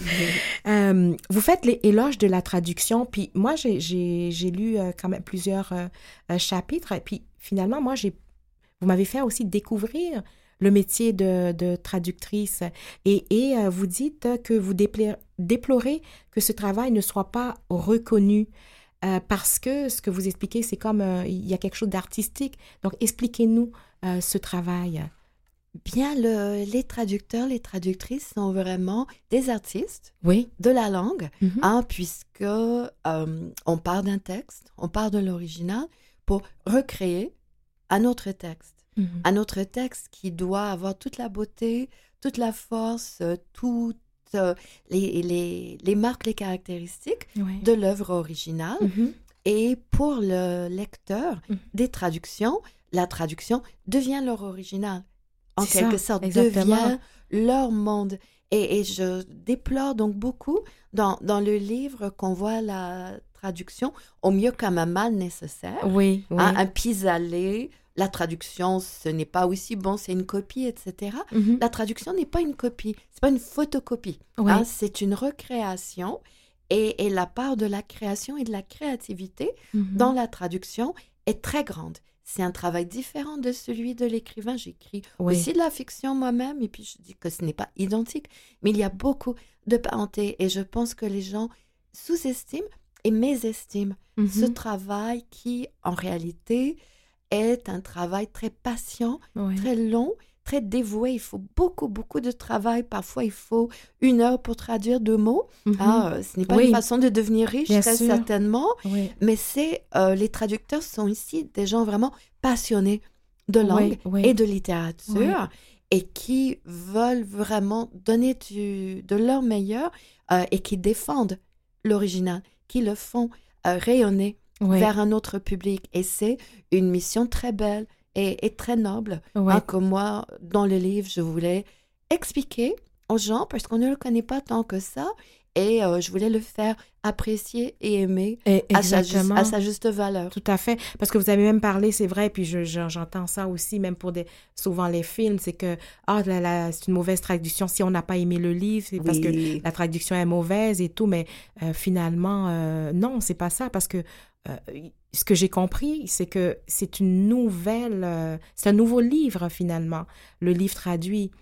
Speaker 1: euh, vous faites l'éloge de la traduction, puis moi, j'ai, j'ai, j'ai lu euh, quand même plusieurs euh, chapitres, et puis finalement, moi, j'ai, vous m'avez fait aussi découvrir le métier de, de traductrice. Et, et euh, vous dites que vous déplorez, déplorez que ce travail ne soit pas reconnu euh, parce que ce que vous expliquez, c'est comme euh, il y a quelque chose d'artistique. Donc, expliquez-nous euh, ce travail.
Speaker 2: Bien, le, les traducteurs, les traductrices sont vraiment des artistes
Speaker 1: oui.
Speaker 2: de la langue,
Speaker 1: Mm-hmm.
Speaker 2: hein, puisque euh, on part d'un texte, on part de l'original pour recréer un autre texte.
Speaker 1: Mm-hmm.
Speaker 2: Un autre texte qui doit avoir toute la beauté, toute la force, euh, toutes euh, les, les, les marques, les caractéristiques
Speaker 1: Oui.
Speaker 2: de l'œuvre originale.
Speaker 1: Mm-hmm.
Speaker 2: Et pour le lecteur
Speaker 1: Mm.
Speaker 2: des traductions, la traduction devient leur original. En
Speaker 1: C'est
Speaker 2: quelque
Speaker 1: ça,
Speaker 2: sorte,
Speaker 1: exactement.
Speaker 2: devient leur monde. Et, et je déplore donc beaucoup dans, dans le livre qu'on voit la traduction au mieux comme un mal nécessaire,
Speaker 1: Oui, oui.
Speaker 2: hein, un pis-aller. La traduction, ce n'est pas aussi bon, c'est une copie, et cetera.
Speaker 1: Mm-hmm.
Speaker 2: La traduction n'est pas une copie, c'est pas une photocopie.
Speaker 1: Oui.
Speaker 2: Hein, c'est une recréation et, et la part de la création et de la créativité
Speaker 1: Mm-hmm.
Speaker 2: dans la traduction est très grande. C'est un travail différent de celui de l'écrivain. J'écris
Speaker 1: Oui.
Speaker 2: aussi de la fiction moi-même et puis je dis que ce n'est pas identique, mais il y a beaucoup de parenté et je pense que les gens sous-estiment et mésestiment
Speaker 1: Mm-hmm.
Speaker 2: ce travail qui, en réalité, est un travail très patient,
Speaker 1: Oui.
Speaker 2: très long, très dévoué. Il faut beaucoup, beaucoup de travail. Parfois, il faut une heure pour traduire deux mots.
Speaker 1: Mm-hmm.
Speaker 2: Ah, euh, ce n'est pas
Speaker 1: Oui.
Speaker 2: une façon de devenir riche,
Speaker 1: Bien
Speaker 2: très
Speaker 1: sûr.
Speaker 2: certainement.
Speaker 1: Oui.
Speaker 2: Mais c'est, euh, les traducteurs sont ici des gens vraiment passionnés de
Speaker 1: Oui,
Speaker 2: langue
Speaker 1: oui.
Speaker 2: et de littérature et qui veulent vraiment donner du, de leur meilleur euh, et qui défendent l'original, qui le font euh, rayonner
Speaker 1: Oui.
Speaker 2: vers un autre public. Et c'est une mission très belle et, et très noble
Speaker 1: Oui.
Speaker 2: hein, que moi, dans le livre, je voulais expliquer aux gens parce qu'on ne le connaît pas tant que ça. Et euh, je voulais le faire apprécier et aimer
Speaker 1: Et-
Speaker 2: à sa, juste,
Speaker 1: Exactement.
Speaker 2: à sa juste valeur.
Speaker 1: Tout à fait. Parce que vous avez même parlé, c'est vrai, puis je, je- j'entends ça aussi, même pour des, souvent les films, c'est que ah, la, la- c'est une mauvaise traduction si on n'a pas aimé le livre, c'est parce que
Speaker 2: Oui.
Speaker 1: la traduction est mauvaise et tout, mais euh, finalement, euh, non, c'est pas ça, parce que euh, ce que j'ai compris, c'est que c'est une nouvelle, euh, c'est un nouveau livre finalement, le livre traduit.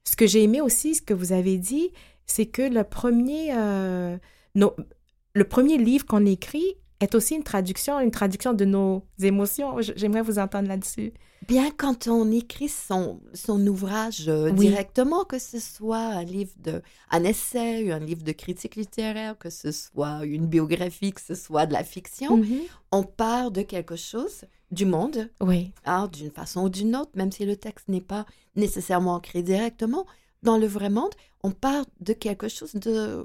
Speaker 1: ce que j'ai aimé aussi, ce que vous avez dit, c'est que le premier, euh, nos, le premier livre qu'on écrit est aussi une traduction, une traduction de nos émotions. J'aimerais vous entendre là-dessus.
Speaker 2: Bien, quand on écrit son, son ouvrage euh,
Speaker 1: Oui.
Speaker 2: directement, que ce soit un livre de, un essai, un livre de critique littéraire, que ce soit une biographie, que ce soit de la fiction,
Speaker 1: Mhm.
Speaker 2: on part de quelque chose, du monde,
Speaker 1: Oui,
Speaker 2: hein, d'une façon ou d'une autre, même si le texte n'est pas nécessairement ancré directement dans le vrai monde, on part de quelque chose de,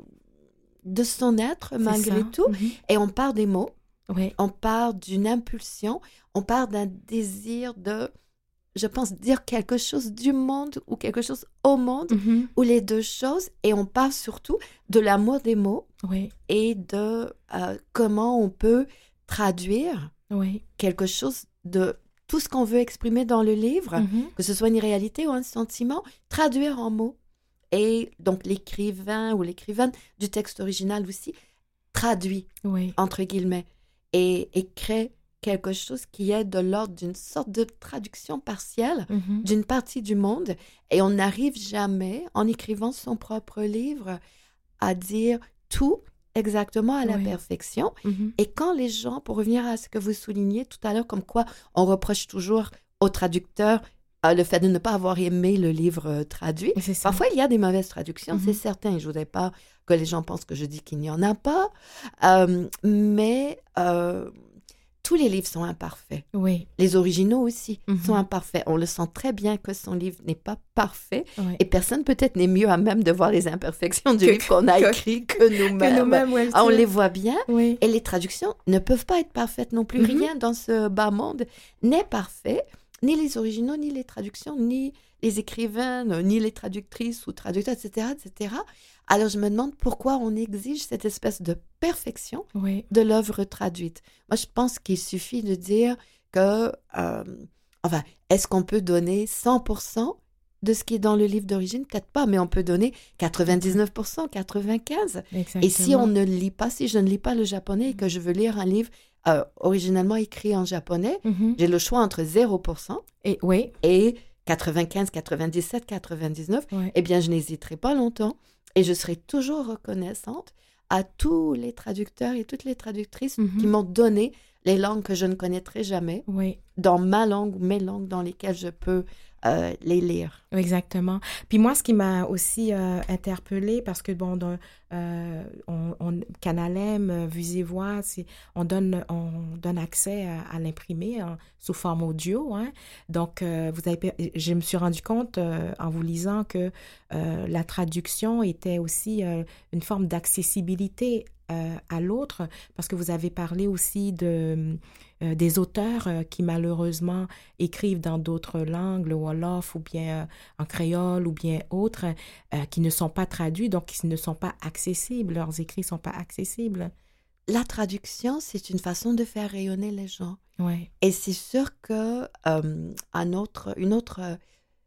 Speaker 2: de son être,
Speaker 1: c'est
Speaker 2: malgré
Speaker 1: ça.
Speaker 2: tout,
Speaker 1: Mhm.
Speaker 2: et on part des mots.
Speaker 1: Oui,
Speaker 2: On part d'une impulsion, on part d'un désir de, je pense, dire quelque chose du monde ou quelque chose au monde,
Speaker 1: Mhm.
Speaker 2: ou les deux choses, et on part surtout de l'amour des mots
Speaker 1: oui,
Speaker 2: et de euh, comment on peut traduire
Speaker 1: oui.
Speaker 2: quelque chose de tout ce qu'on veut exprimer dans le livre,
Speaker 1: Mhm.
Speaker 2: que ce soit une réalité ou un sentiment, traduire en mots. Et donc l'écrivain ou l'écrivaine du texte original aussi traduit,
Speaker 1: Oui,
Speaker 2: entre guillemets, et, et crée quelque chose qui est de l'ordre d'une sorte de traduction partielle
Speaker 1: Mhm.
Speaker 2: d'une partie du monde. Et on n'arrive jamais, en écrivant son propre livre, à dire tout exactement à la
Speaker 1: Oui.
Speaker 2: perfection.
Speaker 1: Mhm.
Speaker 2: Et quand les gens, pour revenir à ce que vous soulignez tout à l'heure, comme quoi on reproche toujours aux traducteurs euh, le fait de ne pas avoir aimé le livre euh, traduit,
Speaker 1: C'est ça.
Speaker 2: parfois il y a des mauvaises traductions,
Speaker 1: Mhm.
Speaker 2: c'est certain. Je ne voudrais pas que les gens pensent que je dis qu'il n'y en a pas. Euh, mais euh, tous les livres sont imparfaits.
Speaker 1: Oui,
Speaker 2: Les originaux aussi
Speaker 1: Mhm.
Speaker 2: sont imparfaits. On le sent très bien que son livre n'est pas parfait.
Speaker 1: oui.
Speaker 2: Et personne peut-être n'est mieux à même de voir les imperfections du
Speaker 1: Que-
Speaker 2: livre qu'on a
Speaker 1: que-
Speaker 2: écrit que nous-mêmes.
Speaker 1: Que nous-mêmes, ouais,
Speaker 2: Ah, on
Speaker 1: c'est-
Speaker 2: les voit bien.
Speaker 1: Oui,
Speaker 2: Et les traductions ne peuvent pas être parfaites non plus.
Speaker 1: Mhm.
Speaker 2: Rien dans ce bas monde n'est parfait. Ni les originaux, ni les traductions, ni les écrivaines, ni les traductrices ou traducteurs, et cetera, et cetera. Alors je me demande pourquoi on exige cette espèce de perfection
Speaker 1: oui,
Speaker 2: de l'œuvre traduite. Moi, je pense qu'il suffit de dire que, euh, enfin, est-ce qu'on peut donner cent pour cent de ce qui est dans le livre d'origine? Peut-être pas, mais on peut donner quatre-vingt-dix-neuf pour cent, quatre-vingt-quinze pour cent.
Speaker 1: exactement.
Speaker 2: Et si on ne lit pas, si je ne lis pas le japonais et que je veux lire un livre euh, originellement écrit en japonais,
Speaker 1: Mhm.
Speaker 2: j'ai le choix entre zéro pour cent
Speaker 1: Et oui,
Speaker 2: et quatre-vingt-quinze, quatre-vingt-dix-sept, quatre-vingt-dix-neuf.
Speaker 1: ouais.
Speaker 2: Eh bien, je n'hésiterai pas longtemps et je serai toujours reconnaissante à tous les traducteurs et toutes les traductrices
Speaker 1: Mhm.
Speaker 2: qui m'ont donné les langues que je ne connaîtrai jamais,
Speaker 1: Oui,
Speaker 2: dans ma langue ou mes langues dans lesquelles je peux euh, les lire.
Speaker 1: exactement. Puis moi, ce qui m'a aussi euh, interpellée, parce que bon, dans, euh, on, on, Canalem, euh, Vues et Voix, c'est, on donne, on donne accès à, à l'imprimer hein, sous forme audio. Hein. Donc, euh, vous avez, je me suis rendu compte euh, en vous lisant que euh, la traduction était aussi euh, une forme d'accessibilité euh, à l'autre, parce que vous avez parlé aussi de euh, des auteurs euh, qui malheureusement écrivent dans d'autres langues, le wolof ou bien euh, en créole ou bien autres, euh, qui ne sont pas traduits, donc qui ne sont pas accessibles, leurs écrits ne sont pas accessibles.
Speaker 2: La traduction, c'est une façon de faire rayonner les gens.
Speaker 1: Ouais.
Speaker 2: Et c'est sûr que euh, un autre, une autre euh,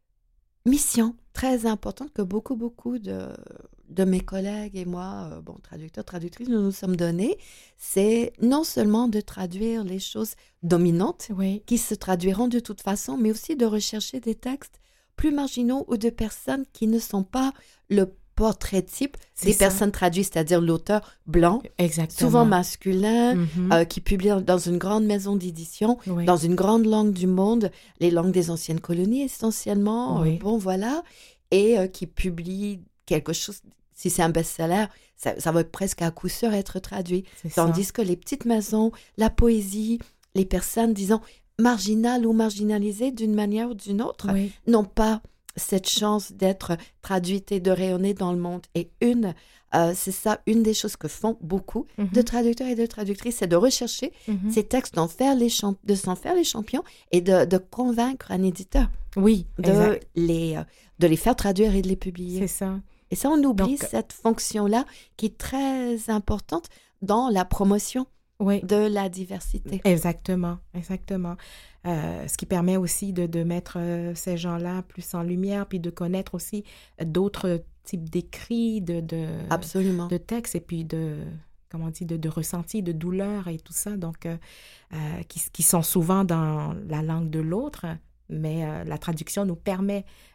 Speaker 2: mission très importante que beaucoup, beaucoup de, de mes collègues et moi, euh, bon, traducteurs, traductrices, nous nous sommes donnés, c'est non seulement de traduire les choses dominantes
Speaker 1: Oui,
Speaker 2: qui se traduiront de toute façon, mais aussi de rechercher des textes plus marginaux ou de personnes qui ne sont pas le portrait type
Speaker 1: c'est
Speaker 2: des
Speaker 1: ça.
Speaker 2: personnes traduites, c'est-à-dire l'auteur blanc,
Speaker 1: Exactement.
Speaker 2: souvent masculin,
Speaker 1: Mhm.
Speaker 2: euh, qui publie dans une grande maison d'édition,
Speaker 1: Oui.
Speaker 2: dans une grande langue du monde, les langues des anciennes colonies essentiellement,
Speaker 1: Oui.
Speaker 2: euh, bon voilà, et euh, qui publie quelque chose, si c'est un best-seller, ça, ça va presque à coup sûr être traduit.
Speaker 1: C'est ça.
Speaker 2: Tandis que les petites maisons, la poésie, les personnes, disons, marginales ou marginalisées d'une manière ou d'une autre,
Speaker 1: Oui.
Speaker 2: n'ont pas cette chance d'être traduites et de rayonner dans le monde. Et une, euh, c'est ça, une des choses que font beaucoup
Speaker 1: Mhm.
Speaker 2: de traducteurs et de traductrices, c'est de rechercher
Speaker 1: Mhm.
Speaker 2: ces textes, d'en faire les champ- de s'en faire les champions et de, de convaincre un éditeur
Speaker 1: Oui,
Speaker 2: de
Speaker 1: exact.
Speaker 2: les, euh, de les faire traduire et de les publier.
Speaker 1: C'est ça.
Speaker 2: Et ça, on oublie
Speaker 1: Donc-
Speaker 2: cette fonction-là qui est très importante dans la promotion
Speaker 1: Oui.
Speaker 2: de la diversité.
Speaker 1: Exactement, exactement. Euh, ce qui permet aussi de, de mettre euh, ces gens-là plus en lumière, puis de connaître aussi d'autres types d'écrits, de, de,
Speaker 2: Absolument.
Speaker 1: de textes, et puis de, comment on dit, de, de ressentis, de douleurs et tout ça, donc euh, euh, qui, qui sont souvent dans la langue de l'autre, mais euh, la traduction nous permet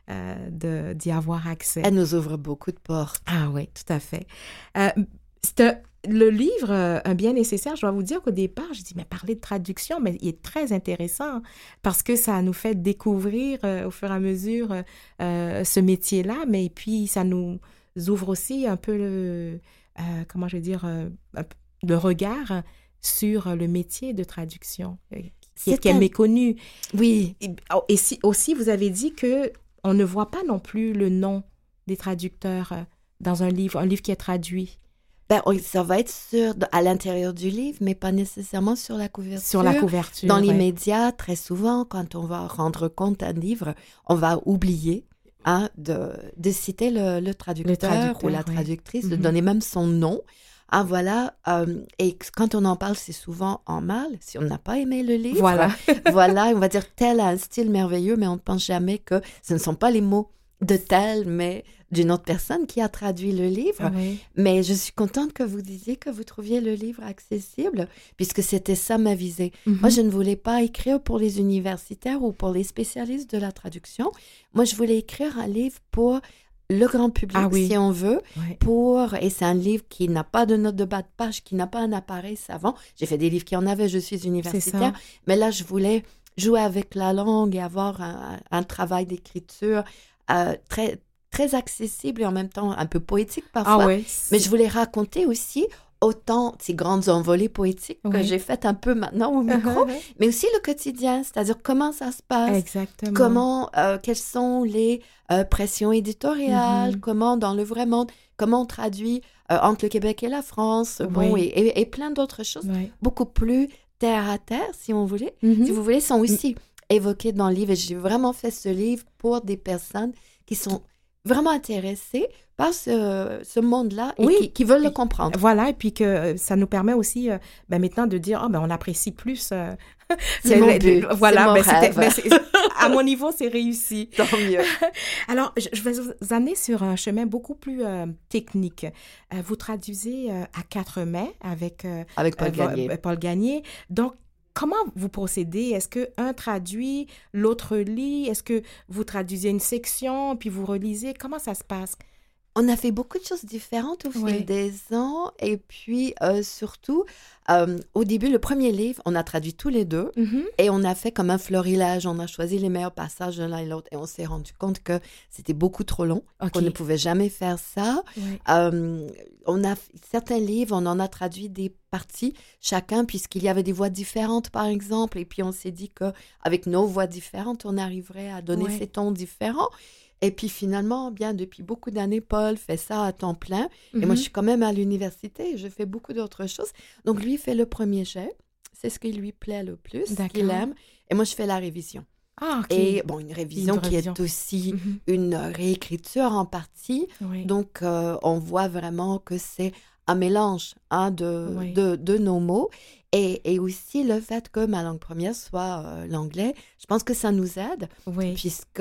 Speaker 1: euh, de, d'y avoir accès.
Speaker 2: Elle nous ouvre beaucoup de portes.
Speaker 1: Ah oui, tout à fait. Euh, c'est, le livre, euh, Un bien nécessaire, je dois vous dire qu'au départ, je dis, mais parler de traduction, mais il est très intéressant parce que ça nous fait découvrir euh, au fur et à mesure euh, ce métier-là, mais puis ça nous ouvre aussi un peu le, euh, comment je vais dire, euh, le regard sur le métier de traduction, euh, qui, est, qui est un... méconnu.
Speaker 2: Oui.
Speaker 1: Et, et si, aussi, vous avez dit qu'on ne voit pas non plus le nom des traducteurs dans un livre, un livre qui est traduit.
Speaker 2: Ben, ça va être sur, à l'intérieur du livre, mais pas nécessairement sur la couverture.
Speaker 1: Sur la couverture,
Speaker 2: Dans
Speaker 1: ouais.
Speaker 2: les médias, très souvent, quand on va rendre compte d'un livre, on va oublier hein, de, de citer le, le, traducteur le traducteur ou la traductrice, ouais. de mm-hmm. donner même son nom. Ah, voilà. Euh, et quand on en parle, c'est souvent en mal, si on n'a pas aimé le livre.
Speaker 1: Voilà.
Speaker 2: Voilà, on va dire tel a un style merveilleux, mais on ne pense jamais que ce ne sont pas les mots de tel, mais d'une autre personne qui a traduit le livre.
Speaker 1: Oui.
Speaker 2: Mais je suis contente que vous disiez que vous trouviez le livre accessible, puisque c'était ça ma visée. Mm-hmm. Moi, je ne voulais pas écrire pour les universitaires ou pour les spécialistes de la traduction. Moi, je voulais écrire un livre pour le grand public, ah oui. si on veut, oui. pour, et c'est un livre qui n'a pas de note de bas de page, qui n'a pas un appareil savant. J'ai fait des livres qui en avaient, je suis universitaire, mais là, je voulais jouer avec la langue et avoir un, un travail d'écriture euh, très, très accessible et en même temps un peu poétique parfois.
Speaker 1: Ah oui,
Speaker 2: mais je voulais raconter aussi autant ces grandes envolées poétiques oui. que j'ai faites un peu maintenant au micro, uh-huh. mais aussi le quotidien, c'est-à-dire comment ça se passe,
Speaker 1: Exactement.
Speaker 2: comment, euh, quelles sont les euh, pressions éditoriales, mm-hmm. comment dans le vrai monde, comment on traduit euh, entre le Québec et la France, oui. bon, et, et, et plein d'autres choses, oui. beaucoup plus terre à terre, si on voulait, mm-hmm. si vous voulez, sont aussi mm-hmm. évoquées dans le livre. Et j'ai vraiment fait ce livre pour des personnes qui sont vraiment intéressées par ce, ce monde-là et oui. qui, qui veulent le comprendre.
Speaker 1: Voilà, et puis que ça nous permet aussi euh, ben maintenant de dire, oh, ben on apprécie plus. Euh,
Speaker 2: c'est mon but,
Speaker 1: voilà,
Speaker 2: c'est
Speaker 1: ben
Speaker 2: mon rêve.
Speaker 1: Ben c'est, à mon niveau, c'est réussi.
Speaker 2: Tant mieux.
Speaker 1: Alors, je, je vais vous amener sur un chemin beaucoup plus euh, technique. Euh, vous traduisez euh, à quatre mains avec, euh,
Speaker 2: avec Paul, euh, Gagné.
Speaker 1: Paul Gagné. Donc, comment vous procédez? Est-ce qu'un traduit, l'autre lit? Est-ce que vous traduisez une section, puis vous relisez? Comment ça se passe?
Speaker 2: On a fait beaucoup de choses différentes au fil
Speaker 1: oui.
Speaker 2: des ans. Et puis, euh, surtout, euh, au début, le premier livre, on a traduit tous les deux. Mm-hmm. Et on a fait comme un florilège. On a choisi les meilleurs passages de l'un et l'autre. Et on s'est rendu compte que c'était beaucoup trop long, okay. qu'on ne pouvait jamais faire ça.
Speaker 1: Oui.
Speaker 2: Euh, on a, certains livres, on en a traduit des parties chacun, puisqu'il y avait des voix différentes, par exemple. Et puis, on s'est dit qu'avec nos voix différentes, on arriverait à donner oui. ces tons différents. Et puis finalement, bien depuis beaucoup d'années, Paul fait ça à temps plein. Mm-hmm. Et moi, je suis quand même à l'université et je fais beaucoup d'autres choses. Donc, lui, il fait le premier jet. C'est ce qui lui plaît le plus, ce qu'il aime. Et moi, je fais la révision.
Speaker 1: Ah, OK.
Speaker 2: Et bon, une révision une qui révision. est aussi mm-hmm. une réécriture en partie.
Speaker 1: Oui.
Speaker 2: Donc, euh, on voit vraiment que c'est un mélange hein, de, oui. de, de nos mots. Et, et aussi le fait que ma langue première soit euh, l'anglais, je pense que ça nous aide.
Speaker 1: Oui.
Speaker 2: Puisque...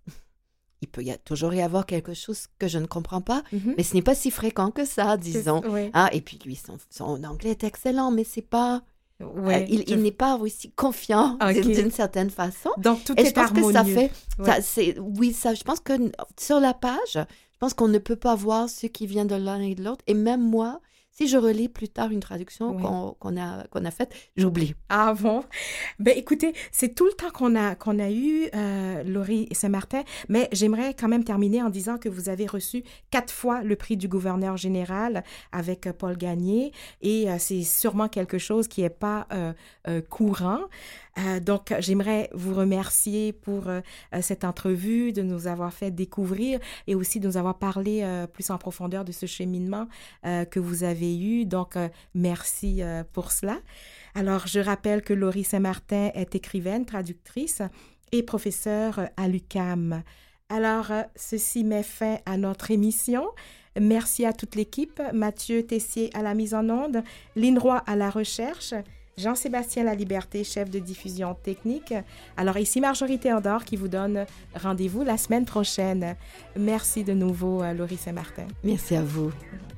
Speaker 2: il peut y a, toujours y avoir quelque chose que je ne comprends pas,
Speaker 1: mm-hmm.
Speaker 2: mais ce n'est pas si fréquent que ça, disons.
Speaker 1: Oui.
Speaker 2: Ah, et puis lui, son, son anglais est excellent, mais c'est pas...
Speaker 1: Oui,
Speaker 2: euh, il,
Speaker 1: je...
Speaker 2: il n'est pas aussi confiant
Speaker 1: okay.
Speaker 2: d'une, d'une certaine façon.
Speaker 1: Donc, tout
Speaker 2: et
Speaker 1: est
Speaker 2: je pense
Speaker 1: harmonieux.
Speaker 2: que ça fait...
Speaker 1: Ouais.
Speaker 2: Ça, c'est, oui, ça, je pense que sur la page, je pense qu'on ne peut pas voir ce qui vient de l'un et de l'autre. Et même moi, si je relis plus tard une traduction oui. qu'on, qu'on, a, qu'on a faite, j'oublie.
Speaker 1: Ah bon? Ben écoutez, c'est tout le temps qu'on a, qu'on a eu, euh, Laurie Saint-Martin, mais j'aimerais quand même terminer en disant que vous avez reçu quatre fois le prix du gouverneur général avec euh, Paul Gagné, et euh, c'est sûrement quelque chose qui n'est pas euh, euh, courant. Euh, donc, j'aimerais vous remercier pour euh, cette entrevue, de nous avoir fait découvrir et aussi de nous avoir parlé euh, plus en profondeur de ce cheminement euh, que vous avez eu. Donc, euh, merci euh, pour cela. Alors, je rappelle que Laurie Saint-Martin est écrivaine, traductrice et professeure à l'U Q A M. Alors, euh, ceci met fin à notre émission. Merci à toute l'équipe. Mathieu Tessier à la mise en onde, Lynn Roy à la recherche, Jean-Sébastien Laliberté, chef de diffusion technique. Alors ici Marjorie Théodore qui vous donne rendez-vous la semaine prochaine. Merci de nouveau, Laurie Saint-Martin.
Speaker 2: Merci à vous.